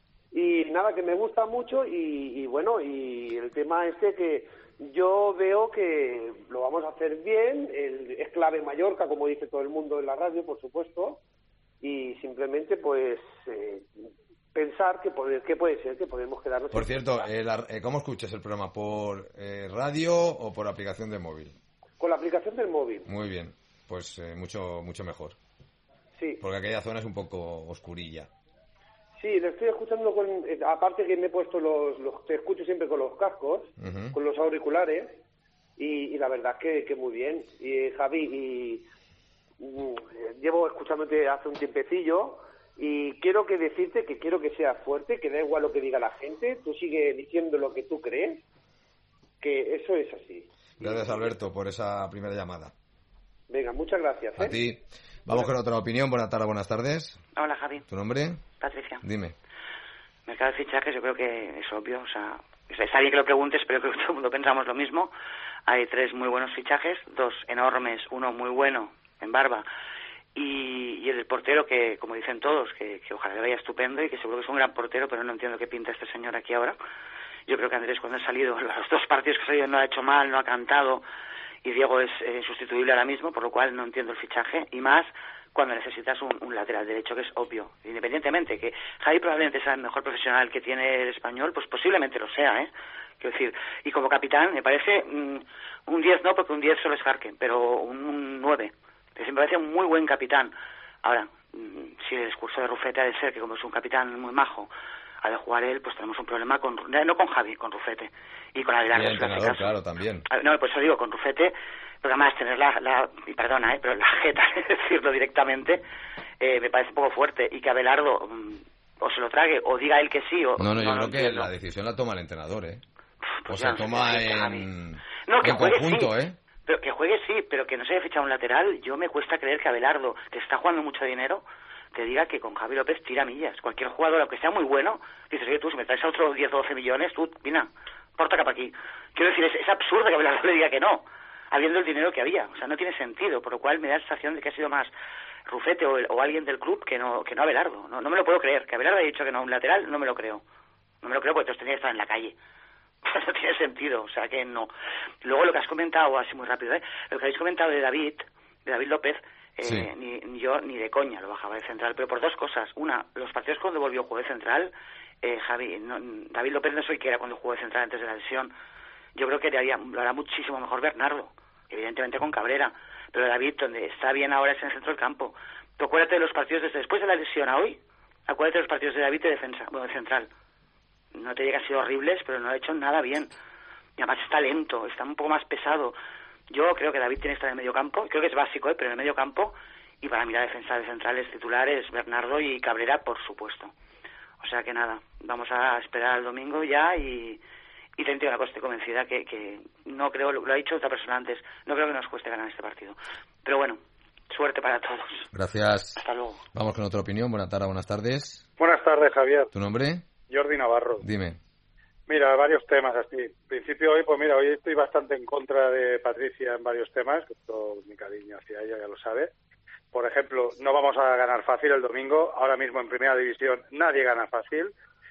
Y nada, que me gusta mucho y, y bueno, y el tema este que yo veo que lo vamos a hacer bien, el, es clave Mallorca, como dice todo el mundo en la radio, por supuesto, y simplemente pues eh, pensar que, puede, que puede ser, que podemos quedarnos... Por cierto, eh, la, eh, ¿cómo escuchas el programa? ¿Por eh, radio o por aplicación de móvil? Con la aplicación del móvil. Muy bien, pues eh, mucho mucho mejor. Sí. Porque aquella zona es un poco oscurilla. Sí, le estoy escuchando con... eh, aparte que me he puesto los... los te escucho siempre con los cascos, Uh-huh. con los auriculares, y, y la verdad que, que muy bien. Y eh, Javi, y mm, llevo escuchándote hace un tiempecillo, y quiero que decirte que quiero que seas fuerte, que da igual lo que diga la gente, tú sigue diciendo lo que tú crees, que eso es así. Gracias, Alberto, por esa primera llamada. Venga, muchas gracias. ¿eh? A ti. Vamos con otra opinión. Buenas tardes, buenas tardes. Hola, Javi. ¿Tu nombre? Patricia. Dime. Mercado de fichajes, yo creo que es obvio. O sea, está bien que lo preguntes, pero creo que todo el mundo pensamos lo mismo. Hay tres muy buenos fichajes, dos enormes, uno muy bueno en Barba y, y el portero que, como dicen todos, que, que ojalá le vaya estupendo y que seguro que es un gran portero, pero no entiendo qué pinta este señor aquí ahora. Yo creo que Andrés, cuando ha salido, los dos partidos que ha salido no ha hecho mal, no ha cantado, y Diego es eh, insustituible ahora mismo, por lo cual no entiendo el fichaje, y más cuando necesitas un, un lateral derecho, que es obvio, independientemente que Javi probablemente sea el mejor profesional que tiene el español, pues posiblemente lo sea, ¿eh? Quiero decir, y como capitán me parece mmm, un diez no, porque un diez solo es Jarque, pero un, un nueve, me parece un muy buen capitán. Ahora, mmm, si el discurso de Rufete ha de ser que como es un capitán muy majo, ha de jugar él, pues tenemos un problema con, no con Javi, con Rufete y con Aguilar. Y el entrenador, claro, también. No, pues eso digo, con Rufete, porque además tener la, la y perdona, ¿eh? pero la jeta de decirlo directamente eh, me parece un poco fuerte, y que Abelardo um, o se lo trague o diga él que sí o no, no, yo no, creo que la decisión la toma el entrenador, ¿eh? Pues o se no toma sé, en, no, que en juegue, conjunto, sí. ¿eh? Pero que juegue sí, pero que no se haya fichado un lateral. Yo me cuesta creer que Abelardo, que está jugando mucho dinero, te diga que con Javi López tira millas. Cualquier jugador, aunque sea muy bueno, dices, oye, tú, si me traes a otros diez o doce millones, tú, mira, porta capa aquí. Quiero decir, es, es absurdo que Abelardo le diga que no, habiendo el dinero que había. O sea, no tiene sentido, por lo cual me da la sensación de que ha sido más Rufete o, el, o alguien del club que no que no Abelardo. No, no me lo puedo creer. Que Abelardo haya dicho que no, un lateral, no me lo creo. No me lo creo porque todos tenía que estar en la calle. No tiene sentido, o sea que no. Luego lo que has comentado, así muy rápido, ¿eh? Lo que habéis comentado de David, de David López, eh, Sí. ni, ni yo ni de coña lo bajaba de central, pero por dos cosas. Una, los partidos cuando volvió jugó de central, eh, Javi, no, David López no soy que era cuando jugó de central antes de la lesión. Yo creo que le haría, lo hará muchísimo mejor Bernardo, evidentemente con Cabrera, pero David, donde está bien ahora es en el centro del campo. Tú acuérdate de los partidos desde después de la lesión a hoy, acuérdate de los partidos de David de defensa, bueno, de central. No te digo que han sido horribles, pero no ha hecho nada bien. Y además está lento, está un poco más pesado. Yo creo que David tiene que estar en el medio campo, creo que es básico, ¿eh? Pero en el medio campo, y para mí la defensa de centrales titulares, Bernardo y Cabrera, por supuesto. O sea que nada, vamos a esperar el domingo ya y, y te entiendo una cosa, estoy convencida que, que no creo, lo ha dicho otra persona antes, no creo que nos cueste ganar este partido. Pero bueno, suerte para todos. Gracias. Hasta luego. Vamos con otra opinión. Buenas tardes, buenas tardes. Buenas tardes, Javier. ¿Tu nombre? Jordi Navarro. Dime. Mira, varios temas así. En principio hoy, pues mira, hoy estoy bastante en contra de Patricia en varios temas, que todo mi cariño hacia ella, ya lo sabe. Por ejemplo, no vamos a ganar fácil el domingo. Ahora mismo en Primera División nadie gana fácil.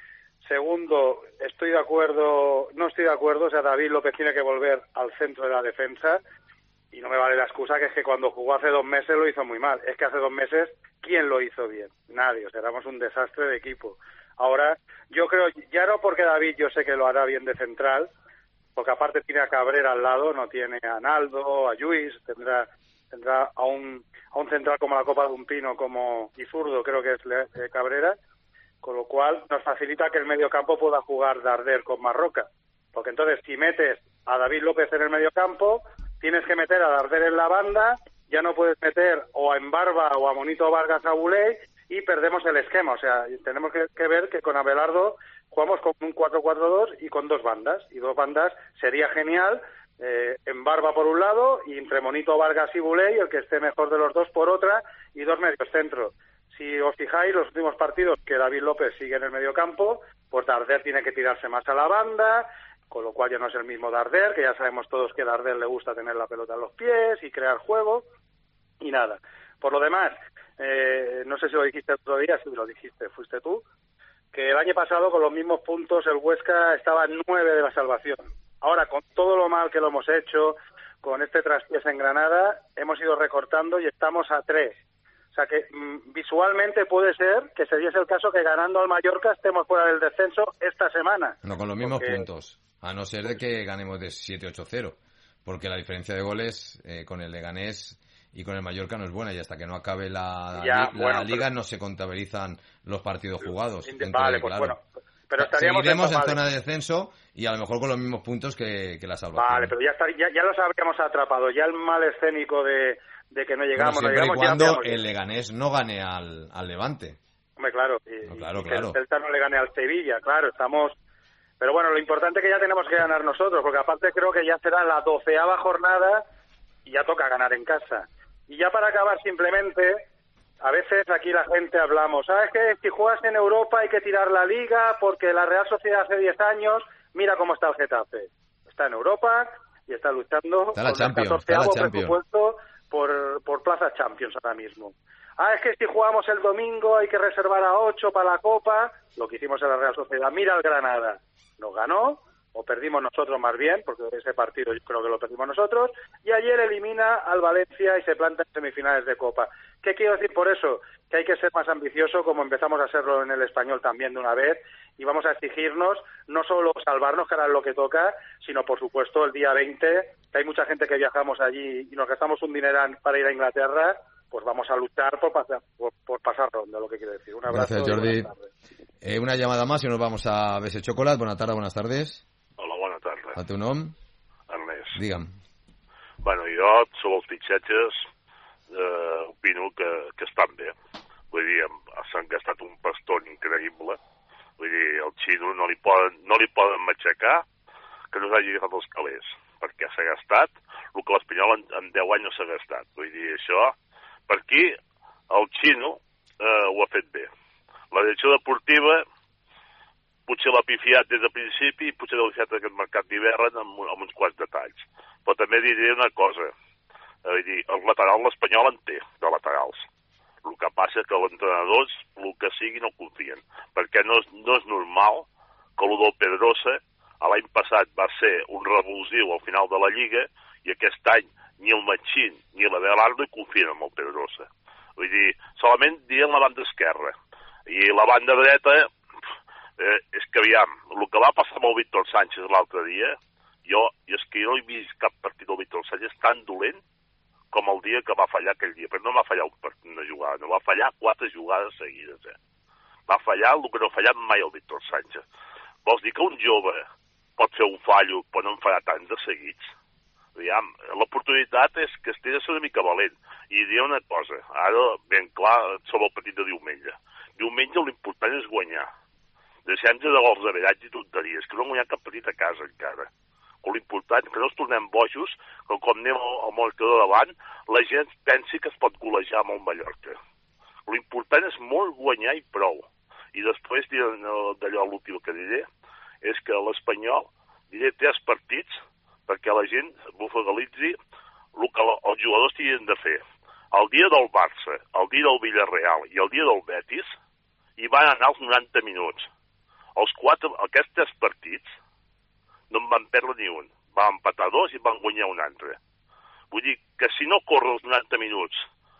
Segundo, estoy de acuerdo, no estoy de acuerdo, o sea, David López tiene que volver al centro de la defensa y no me vale la excusa que es que cuando jugó hace dos meses lo hizo muy mal. Es que hace dos meses, ¿quién lo hizo bien? Nadie, o sea, éramos un desastre de equipo. Ahora, yo creo, ya no porque David yo sé que lo hará bien de central, porque aparte tiene a Cabrera al lado, no tiene a Naldo, a Lluís, tendrá tendrá a un a un central como la Copa de un Pino, como y zurdo, creo que es eh, Cabrera, con lo cual nos facilita que el medio campo pueda jugar Darder con Marroca, porque entonces si metes a David López en el medio campo, tienes que meter a Darder en la banda, ya no puedes meter o a Embarba o a Monito Vargas a Buley, y perdemos el esquema, o sea, tenemos que, que ver que con Abelardo jugamos con un cuatro cuatro dos y con dos bandas, y dos bandas sería genial, eh, en Barba por un lado, y entre Monito Vargas y Buley, el que esté mejor de los dos por otra, y dos medios centros. Si os fijáis, los últimos partidos que David López sigue en el medio campo, pues Darder tiene que tirarse más a la banda, con lo cual ya no es el mismo Darder, que ya sabemos todos que a Darder le gusta tener la pelota en los pies y crear juego, y nada. Por lo demás, eh, no sé si lo dijiste el otro día, si lo dijiste, fuiste tú, que el año pasado con los mismos puntos el Huesca estaba en nueve de la salvación. Ahora, con todo lo mal que lo hemos hecho, con este traspiés en Granada, hemos ido recortando y estamos a tres. O sea que mmm, visualmente puede ser que se diese el caso que ganando al Mallorca estemos fuera del descenso esta semana. No, con los mismos porque... puntos, a no ser de que ganemos de siete ocho cero, porque la diferencia de goles eh, con el Leganés y con el Mallorca no es buena, y hasta que no acabe la, ya, la bueno, liga pero... no se contabilizan los partidos jugados. Vale, pues claro. bueno, pero estaríamos seguiremos en vale. zona de descenso y a lo mejor con los mismos puntos que, que la salvación. Vale, pero ya, está, ya, ya los habríamos atrapado, ya el mal escénico de, de que no llegamos, bueno, no siempre llegamos, y cuando ya habríamos... el Leganés no gane al, al Levante. Hombre, claro, y, no, claro, y que claro. el Celta no le gane al Sevilla, claro, estamos... Pero bueno, lo importante es que ya tenemos que ganar nosotros, porque aparte creo que ya será la doceava jornada y ya toca ganar en casa. Y ya para acabar simplemente, a veces aquí la gente hablamos, ¿sabes qué? Si juegas en Europa hay que tirar la Liga porque la Real Sociedad hace diez años, mira cómo está el Getafe. Está en Europa y está luchando está la por Champions, el catorceavo está la presupuesto por, por Plaza Champions ahora mismo. Ah, es que si jugamos el domingo hay que reservar a ocho para la Copa, lo que hicimos en la Real Sociedad. Mira el Granada, nos ganó, o perdimos nosotros más bien, porque ese partido yo creo que lo perdimos nosotros, y ayer elimina al Valencia y se planta en semifinales de Copa. ¿Qué quiero decir por eso? Que hay que ser más ambicioso, como empezamos a hacerlo en el Español también de una vez, y vamos a exigirnos no solo salvarnos, que ahora es lo que toca, sino por supuesto el día veinte, que hay mucha gente que viajamos allí y nos gastamos un dineral para ir a Inglaterra, pues vamos a luchar por pasar, por, por pasar ronda, lo que quiero decir. Un abrazo. Gracias, Jordi. Eh, una llamada más y nos vamos a Bese Chocolate. Buenas tardes, buenas tardes. Hola, bona tarda. El teu nom? Ernest. Digue'm. Bueno, jo sobre els fitxatges eh, opino que, que estan bé. Vull dir, s'han gastat un paston increïble. Vull dir, el xino no li poden, no li poden matxacar que no s'hagi agafat els calés, perquè s'ha gastat el que l'Espanyol en, en deu anys no s'ha gastat. Vull dir, això, per aquí, el xino eh, ho ha fet bé. La direcció deportiva potser l'ha pifiat des del principi i potser l'ha deixat aquest mercat d'hivern amb, amb uns quants detalls. Però també diré una cosa. Vull dir, el lateral l'Espanyol en té, de laterals. El que passa que els entrenadors, el que sigui, no confien. Perquè no és, no és normal que el del Pedrosa l'any passat va ser un revulsiu al final de la Lliga i aquest any ni el Machín ni l'Abelardo hi confien en el Pedrosa. Vull dir, solament dient la banda esquerra. I la banda dreta, eh, és que aviam, el que va passar amb el Víctor Sánchez l'altre dia, jo, i és que jo no he vist cap partit del Víctor Sánchez tan dolent com el dia que va fallar aquell dia, però no va fallar un partit de jugada, no va fallar quatre jugades seguides, eh? Va fallar el que no ha fallat mai el Víctor Sánchez. Vols dir que un jove pot fer un fallo però no en farà tants de seguits? Aviam, l'oportunitat és que estigués una mica valent. I diré una cosa, ara ben clar sobre el partit de diumenge. Diumenge l'important és guanyar. Deixem-nos de gols de veratge i tonteries, que no hem guanyat cap partit a casa encara. L'important que no ens tornem bojos, que quan anem al marcador davant, la gent pensi que es pot golejar amb el Mallorca. L'important és molt guanyar i prou. I després d'allò l'últim que diré, és que l'Espanyol diré tres partits perquè la gent bufegalitzi el que els jugadors tinguin de fer. El dia del Barça, el dia del Villarreal i el dia del Betis hi van anar els noranta minuts. Els quatre, aquests tres partits no en van perdre ni un. Van empatar dos i van guanyar un altre. Vull dir que si no corre els noranta minuts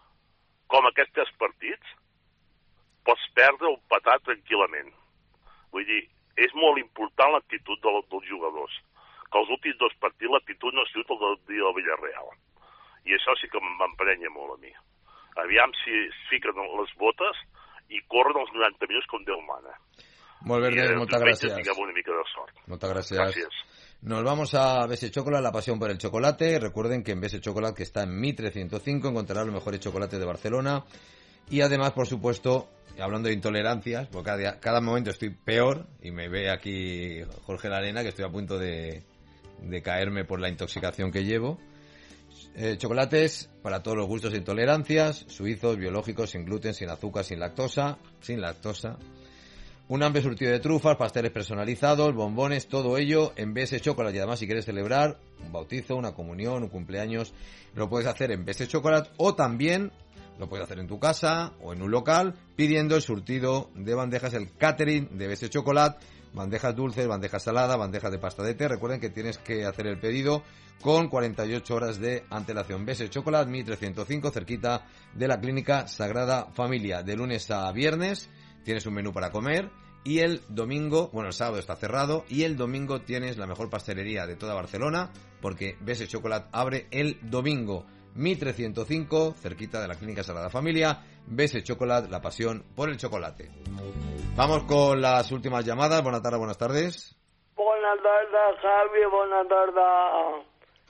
com aquests tres partits, pots perdre o empatar tranquil·lament. Vull dir, és molt important l'actitud de, dels jugadors. Que els últims dos partits l'actitud no ha sigut el del dia del Villarreal. I això sí que m'emprenya molt a mi. Aviam si es fiquen les botes i corren els noranta minuts com Déu mana. Molt bé, Ernest, moltes gràcies. Tinguem una mica de sort. Muchas gracias. Gracias. Nos vamos a B S Chocolate, la pasión por el chocolate. Recuerden que en B S Chocolate, que está en Mi trescientos cinco, encontrarán los mejores chocolates de Barcelona. Y además, por supuesto, hablando de intolerancias, porque cada, cada momento estoy peor, y me ve aquí Jorge Larena, que estoy a punto de, de caerme por la intoxicación que llevo. Eh, chocolates para todos los gustos e intolerancias, suizos, biológicos, sin gluten, sin azúcar, sin lactosa, sin lactosa. Un amplio surtido de trufas, pasteles personalizados, bombones, todo ello en B S Chocolate. Y además, si quieres celebrar un bautizo, una comunión, un cumpleaños, lo puedes hacer en B S Chocolate, o también lo puedes hacer en tu casa o en un local pidiendo el surtido de bandejas, el catering de B S Chocolate, bandejas dulces, bandejas saladas, bandejas de pasta de té. Recuerden que tienes que hacer el pedido con cuarenta y ocho horas de antelación. B S Chocolate, Mi trescientos cinco, cerquita de la Clínica Sagrada Familia. De lunes a viernes tienes un menú para comer, y el domingo, bueno, el sábado está cerrado, y el domingo tienes la mejor pastelería de toda Barcelona, porque B S Chocolate abre el domingo. Mi trescientos cinco, cerquita de la Clínica Sagrada Familia. B S Chocolate, la pasión por el chocolate. Vamos con las últimas llamadas. Buenas tardes, buenas tardes. Buenas tardes, Javi. Buenas tardes,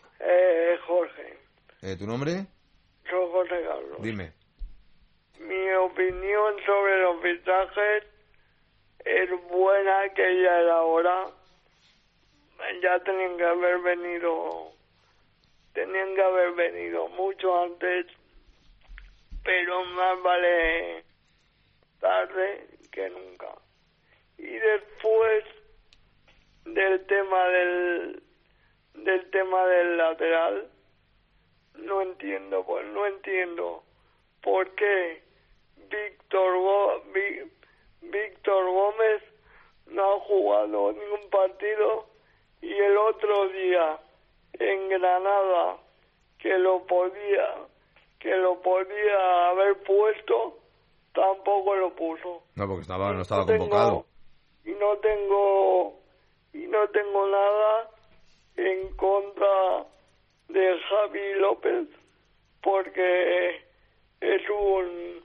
eh, Jorge. Eh, ¿Tu nombre? Soy José Carlos. Dime. Mi opinión sobre los fichajes es buena, que ya era hora. Ya tenían que haber venido, tenían que haber venido mucho antes, pero más vale tarde que nunca. Y después del tema del del tema del lateral, no entiendo, pues no entiendo por qué Víctor Go, Ví, Víctor Gómez no ha jugado ningún partido, y el otro día en Granada que lo podía que lo podía haber puesto, tampoco lo puso. No, porque estaba no estaba no tengo, convocado. Y no tengo y no tengo nada en contra de Javi López, porque es un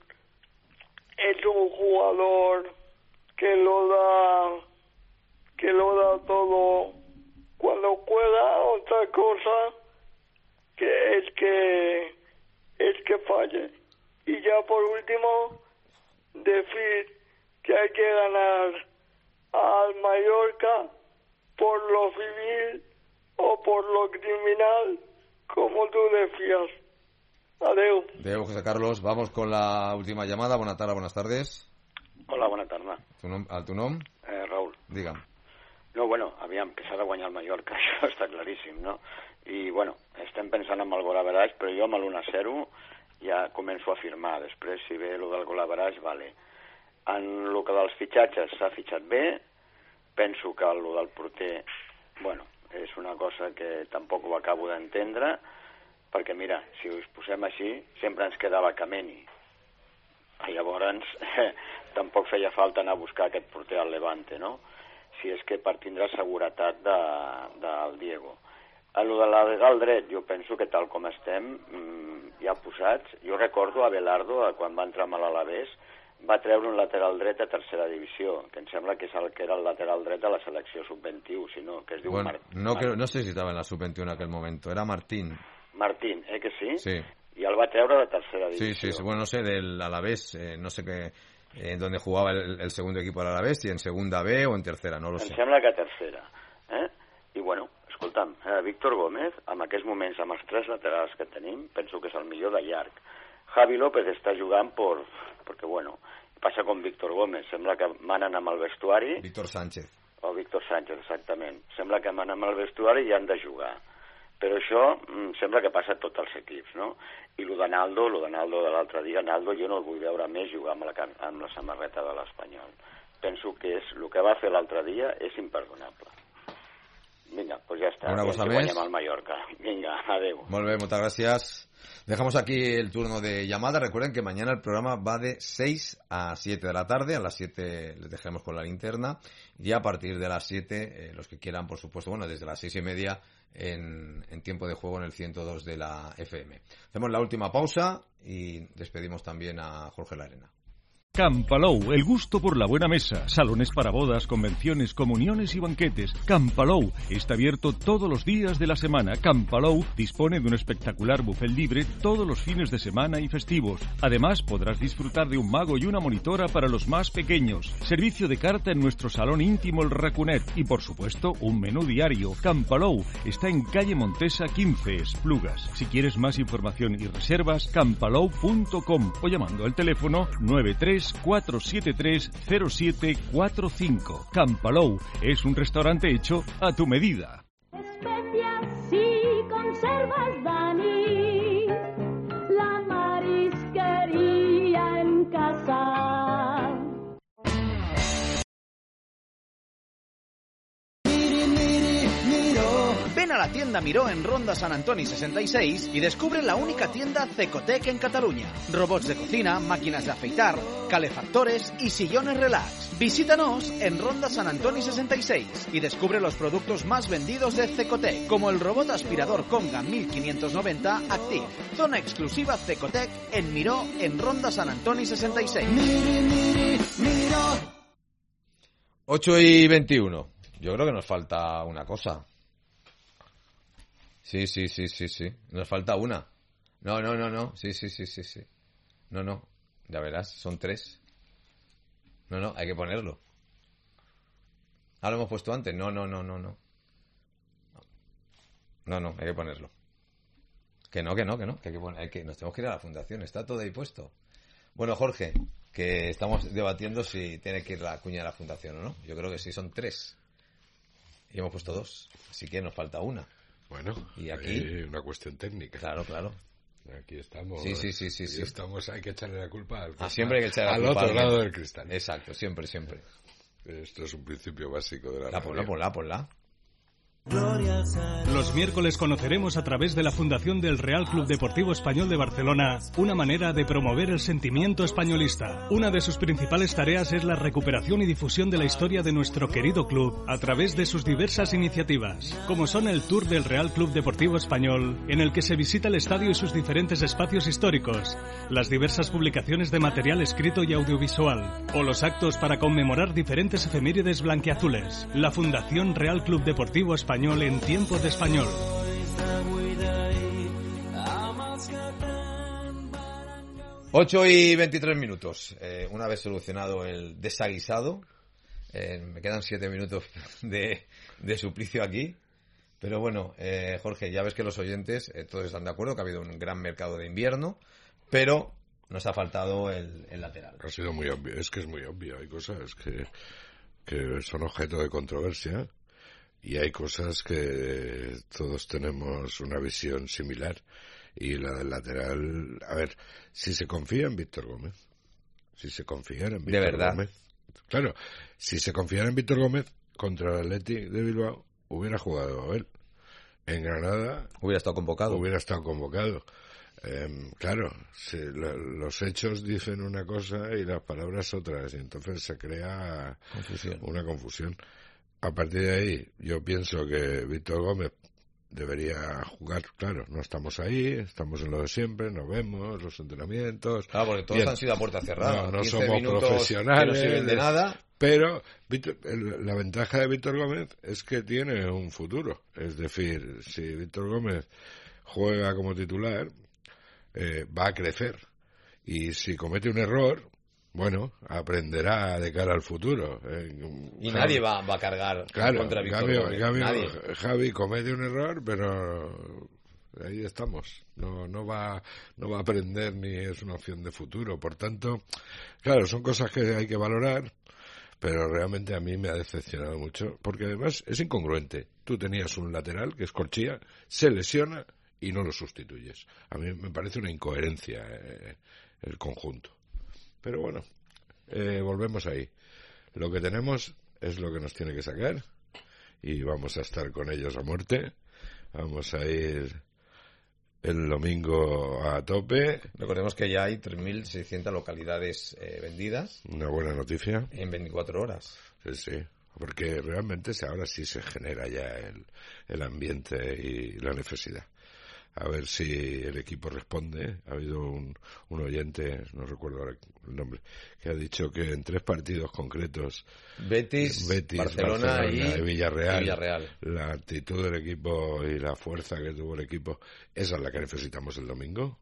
es un jugador que lo da que lo da todo cuando juega. Otra cosa que es que es que falle. Y ya por último, decir que hay que ganar al Mallorca por lo civil o por lo criminal, como tú decías. Adeu. Adeu, José Carlos. Vamos con la última llamada. Buenas tardes, buenas tardes. Hola, bona tarda. Tu nom, el tu nom? Eh, Raül. Digue'm. No, bueno, aviam, que s'ha de guanyar el Mallorca, això està claríssim, no? I, bueno, estem pensant en el golaveratge, però jo amb l'u a zero ja començo a firmar. Després, si ve el del golaveratge, vale. En el que dels fitxatges s'ha fitxat bé, penso que el del porter, bueno, és una cosa que tampoc ho acabo d'entendre, perquè, mira, si us posem així, sempre ens quedava Kameni. Llavors, eh, tampoc feia falta anar a buscar aquest porter al Levante, no? Si és que per tindre seguretat de, del Diego. A lo de la legal dret, jo penso que tal com estem, ja posats, jo recordo a Belardo, quan va entrar amb l'Alavés, va treure un lateral dret a tercera divisió, que em sembla que és el que era el lateral dret de la selecció sub veintiuno, si no, que es diu bueno, Martín. No, que, no sé si estaba en la sub veintiuno en aquel momento, era Martín. Martín, ¿eh que sí? Sí. Y el va treure de tercera división. Sí, sí, sí, bueno, no sé, del Alavés, eh, no sé qué, en eh, dónde jugaba el, el segundo equipo del Alavés, si en segunda B o en tercera, no lo em sé. Em sembla que a tercera, eh? I bueno, escolta'm, eh, Víctor Gómez, en aquests moments, amb els tres laterals que tenim, penso que és el millor de llarg. Javi López està jugant por, porque, bueno, passa com Víctor Gómez, sembla que manen amb el vestuari... Víctor Sánchez. O Víctor Sánchez, exactament. Sembla que manen amb el vestuari i han de jugar. Però això mm, sembla que passa a tots els equips, no? I lo de Naldo, lo de Naldo de l'altre dia, Naldo jo no el vull veure més jugar amb la, amb la samarreta de l'Espanyol. Penso que és, el que va fer l'altre dia és imperdonable. Vinga, pues ya está. Una cosa més. Al Mallorca. Vinga, adeu. Molt bé, muchas gracias. Dejamos aquí el turno de llamada. Recuerden que mañana el programa va de seis a siete de la tarde. A las siete les dejaremos con la linterna. Y a partir de las siete, eh, los que quieran, por supuesto, bueno, desde las seis y media en, en tiempo de juego en el ciento dos de la F M. Hacemos la última pausa y despedimos también a Jorge Larena. Campalou, el gusto por la buena mesa, salones para bodas, convenciones, comuniones y banquetes. Campalou está abierto todos los días de la semana. Campalou dispone de un espectacular buffet libre todos los fines de semana y festivos. Además, podrás disfrutar de un mago y una monitora para los más pequeños. Servicio de carta en nuestro salón íntimo El Racunet y, por supuesto, un menú diario. Campalou está en calle Montesa quince, Esplugas. Si quieres más información y reservas, campalou punto com o llamando al teléfono nueve tres cuatro siete tres cero siete cuatro cinco. Campalou es un restaurante hecho a tu medida. Especias y conservas, Dani, la marisquería en casa. Ven a la tienda Miró en Ronda San Antoni sesenta y seis y descubre la única tienda Cecotec en Cataluña. Robots de cocina, máquinas de afeitar, calefactores y sillones relax. Visítanos en Ronda San Antoni sesenta y seis y descubre los productos más vendidos de Cecotec, como el robot aspirador Conga mil quinientos noventa Active. Zona exclusiva Cecotec en Miró en Ronda San Antoni sesenta y seis. ocho y veintiuno. Yo creo que nos falta una cosa. Sí, sí, sí, sí, sí. Nos falta una. No, no, no, no. Sí, sí, sí, sí, sí. No, no. Ya verás, son tres. No, no, hay que ponerlo. Ah, lo hemos puesto antes. No, no, no, no, no. No, no, hay que ponerlo. Que no, que no, que no. Que hay que poner, hay que, nos tenemos que ir a la fundación. Está todo ahí puesto. Bueno, Jorge, que estamos debatiendo si tiene que ir la cuña de la fundación o no. Yo creo que sí, son tres. Y hemos puesto dos. Así que nos falta una. Bueno, y aquí eh, una cuestión técnica. Claro, claro. Aquí estamos. Sí, sí, sí, sí. sí. Estamos, hay que echarle la culpa al, ah, siempre hay que echarle la al culpa otro al lado del cristal. Exacto, siempre, siempre. Esto es un principio básico de la La ponla, ponla, ponla. Los miércoles conoceremos a través de la Fundación del Real Club Deportivo Español de Barcelona una manera de promover el sentimiento españolista. Una de sus principales tareas es la recuperación y difusión de la historia de nuestro querido club a través de sus diversas iniciativas, como son el Tour del Real Club Deportivo Español, en el que se visita el estadio y sus diferentes espacios históricos, las diversas publicaciones de material escrito y audiovisual, o los actos para conmemorar diferentes efemérides blanquiazules. La Fundación Real Club Deportivo Español en tiempo de español. ocho y veintitrés minutos. Eh, una vez solucionado el desaguisado, eh, me quedan siete minutos de, de suplicio aquí. Pero bueno, eh, Jorge, ya ves que los oyentes eh, todos están de acuerdo que ha habido un gran mercado de invierno, pero nos ha faltado el, el lateral. Ha sido muy obvio, es que es muy obvio. Hay cosas que, que son objeto de controversia. Y hay cosas que todos tenemos una visión similar. Y la del lateral... A ver, si se confía en Víctor Gómez, si se confiara en Víctor de verdad. Gómez... Claro, si se confiara en Víctor Gómez, contra el Athletic de Bilbao, hubiera jugado él. En Granada... Hubiera estado convocado. Hubiera estado convocado. Eh, claro, si la, los hechos dicen una cosa y las palabras otras. Y entonces se crea confusión. una confusión. A partir de ahí, yo pienso que Víctor Gómez debería jugar, claro, no estamos ahí, estamos en lo de siempre, nos vemos, los entrenamientos. Claro, porque todos bien, han sido a puerta cerrada. No, no somos profesionales. Que no sirven de nada. Pero Víctor, el, la ventaja de Víctor Gómez es que tiene un futuro. Es decir, si Víctor Gómez juega como titular, eh, va a crecer. Y si comete un error, bueno, aprenderá de cara al futuro. Eh, y Javi, nadie va, va a cargar claro, contra Víctor Javi, Gómez. Javi, Nadie. Javi comete un error, pero ahí estamos. No, no va, no va a aprender ni es una opción de futuro. Por tanto, claro, son cosas que hay que valorar, pero realmente a mí me ha decepcionado mucho, porque además es incongruente. Tú tenías un lateral que es Corchia, se lesiona y no lo sustituyes. A mí me parece una incoherencia eh, el conjunto. Pero bueno, eh, volvemos ahí. Lo que tenemos es lo que nos tiene que sacar y vamos a estar con ellos a muerte. Vamos a ir el domingo a tope. Recordemos que ya hay tres mil seiscientas localidades eh, vendidas. Una buena noticia. En veinticuatro horas. Sí, sí. Porque realmente ahora sí se genera ya el, el ambiente y la necesidad. A ver si el equipo responde. Ha habido un, un oyente, no recuerdo ahora el nombre, que ha dicho que en tres partidos concretos, Betis, Betis Barcelona, Barcelona y, y Villarreal, y Villarreal, la actitud del equipo y la fuerza que tuvo el equipo, esa es la que necesitamos el domingo.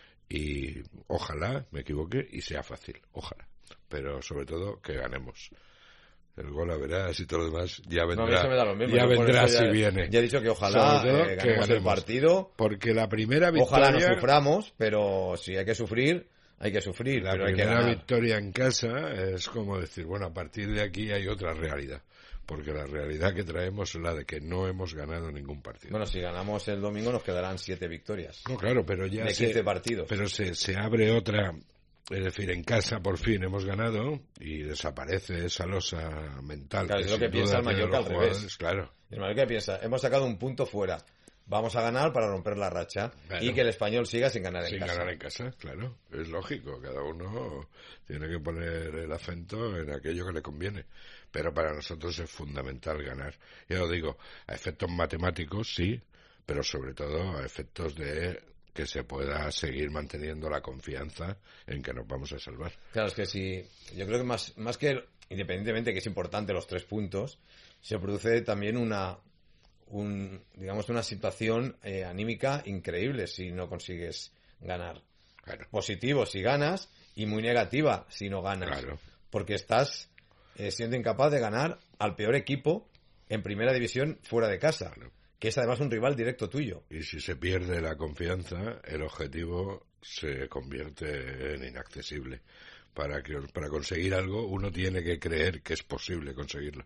Y ojalá me equivoque y sea fácil, ojalá. Pero sobre todo que ganemos. El gol a verás y todo lo demás ya vendrá, no, me da lo mismo. ya Yo vendrá ya, si viene. Ya he dicho que ojalá todo, eh, ganemos que ganemos el partido. Porque la primera victoria... Ojalá no suframos, pero si hay que sufrir, hay que sufrir. La pero primera hay que victoria en casa es como decir, bueno, a partir de aquí hay otra realidad. Porque la realidad que traemos es la de que no hemos ganado ningún partido. Bueno, si ganamos el domingo nos quedarán siete victorias. No, claro, pero ya... De se, quince partidos. Pero se, se abre otra... Es decir, en casa por fin hemos ganado y desaparece esa losa mental. Claro, que es lo que piensa el Mallorca al revés. Claro. El Mallorca piensa, hemos sacado un punto fuera, vamos a ganar para romper la racha, claro, y que el Español siga sin ganar en sin casa. Sin ganar en casa, claro. Es lógico, cada uno tiene que poner el acento en aquello que le conviene. Pero para nosotros es fundamental ganar. Ya lo digo, a efectos matemáticos sí, pero sobre todo a efectos de... que se pueda seguir manteniendo la confianza en que nos vamos a salvar. Claro, es que si yo creo que más, más que, independientemente que es importante los tres puntos, se produce también una, un, digamos, una situación eh, anímica increíble si no consigues ganar. Claro. Positivo si ganas y muy negativa si no ganas. Claro. Porque estás eh, siendo incapaz de ganar al peor equipo en primera división fuera de casa. Claro. Que es además un rival directo tuyo. Y si se pierde la confianza, el objetivo se convierte en inaccesible. Para que, para conseguir algo, uno tiene que creer que es posible conseguirlo.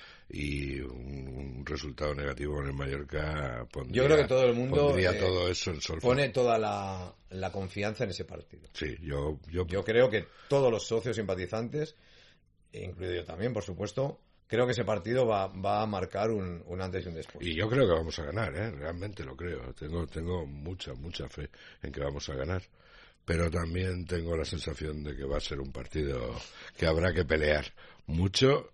Y un, un resultado negativo en el Mallorca pondría, yo creo que todo el mundo pondría eh, todo eso en solfa. Pone toda la, la confianza en ese partido. Sí, yo, yo... yo creo que todos los socios simpatizantes, incluido yo también, por supuesto, creo que ese partido va, va a marcar un, un antes y un después. Y yo creo que vamos a ganar, ¿eh? Realmente lo creo. Tengo, tengo mucha, mucha fe en que vamos a ganar. Pero también tengo la sensación de que va a ser un partido que habrá que pelear mucho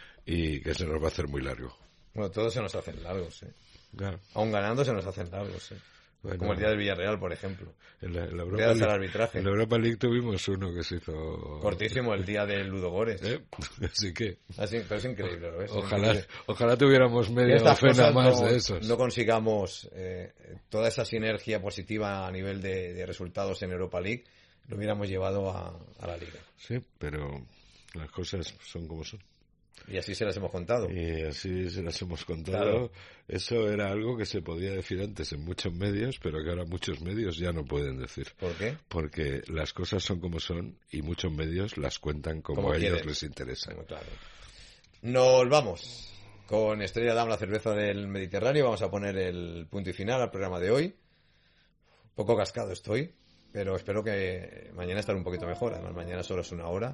y que se nos va a hacer muy largo. Bueno, todos se nos hacen largos, ¿eh? Claro. Aún ganando se nos hacen largos, ¿eh? Bueno, como el día del Villarreal, por ejemplo. En la, en la Europa League, el arbitraje. En la Europa League tuvimos uno que se hizo... cortísimo, el día del Ludogorets. ¿Eh? Así que... Así, pero es increíble, ¿lo ves? Ojalá, increíble. ojalá tuviéramos media docena más no, de esos. No consigamos eh, toda esa sinergia positiva a nivel de, de resultados en Europa League, lo hubiéramos llevado a, a la Liga. Sí, pero las cosas son como son. Y así se las hemos contado. Y así se las hemos contado. Claro. Eso era algo que se podía decir antes en muchos medios, pero que ahora muchos medios ya no pueden decir. ¿Por qué? Porque las cosas son como son y muchos medios las cuentan como, como a ellos quieren. les interesa. Claro. Nos vamos con Estrella Damm, la cerveza del Mediterráneo. Vamos a poner el punto y final al programa de hoy. Un poco cascado estoy, pero espero que mañana estaré un poquito mejor. Además, mañana solo es una hora.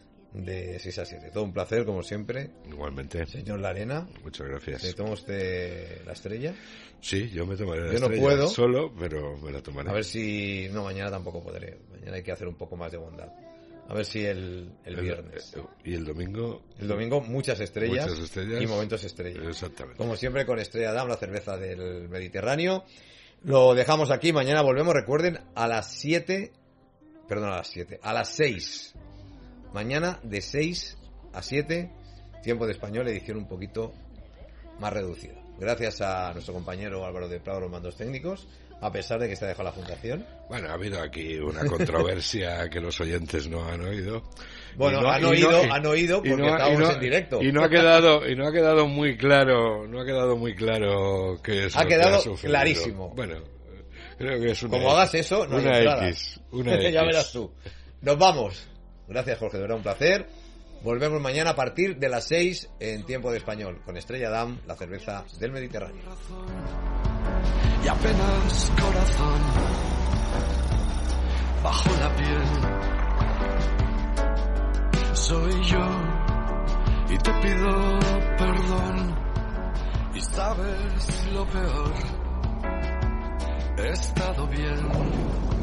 De seis a siete. Todo un placer, como siempre. Igualmente. Señor Larena. Muchas gracias. ¿Se toma usted la estrella? Sí, yo me tomaré la yo estrella. No puedo. Solo, pero me la tomaré. A ver si... No, mañana tampoco podré. Mañana hay que hacer un poco más de bondad. A ver si el, el viernes. El, y el domingo. El domingo muchas estrellas, muchas estrellas y momentos estrellas. Exactamente. Como siempre con Estrella Damm, la cerveza del Mediterráneo. Lo dejamos aquí, mañana volvemos, recuerden, a las siete, perdón, a las siete, a las seis. Mañana de seis a siete, tiempo de español, edición un poquito más reducida. Gracias a nuestro compañero Álvaro de Prado, los mandos técnicos, a pesar de que se ha dejado la fundación. Bueno, ha habido aquí una controversia que los oyentes no han oído. Bueno, no, han oído, no, han oído porque no, estábamos no, en directo. Y no ha quedado, y no ha quedado muy claro, no ha quedado muy claro qué es ha lo quedado que ha clarísimo. Bueno, creo que es una Como hagas eso, no una hay entrada. X, una X. Ya verás tú. Nos vamos. Gracias, Jorge, de verdad un placer. Volvemos mañana a partir de las seis en tiempo de español con Estrella Damm, la cerveza del Mediterráneo. Y apenas corazón bajo la piel. Soy yo y te pido perdón. Y sabes lo peor, he estado bien.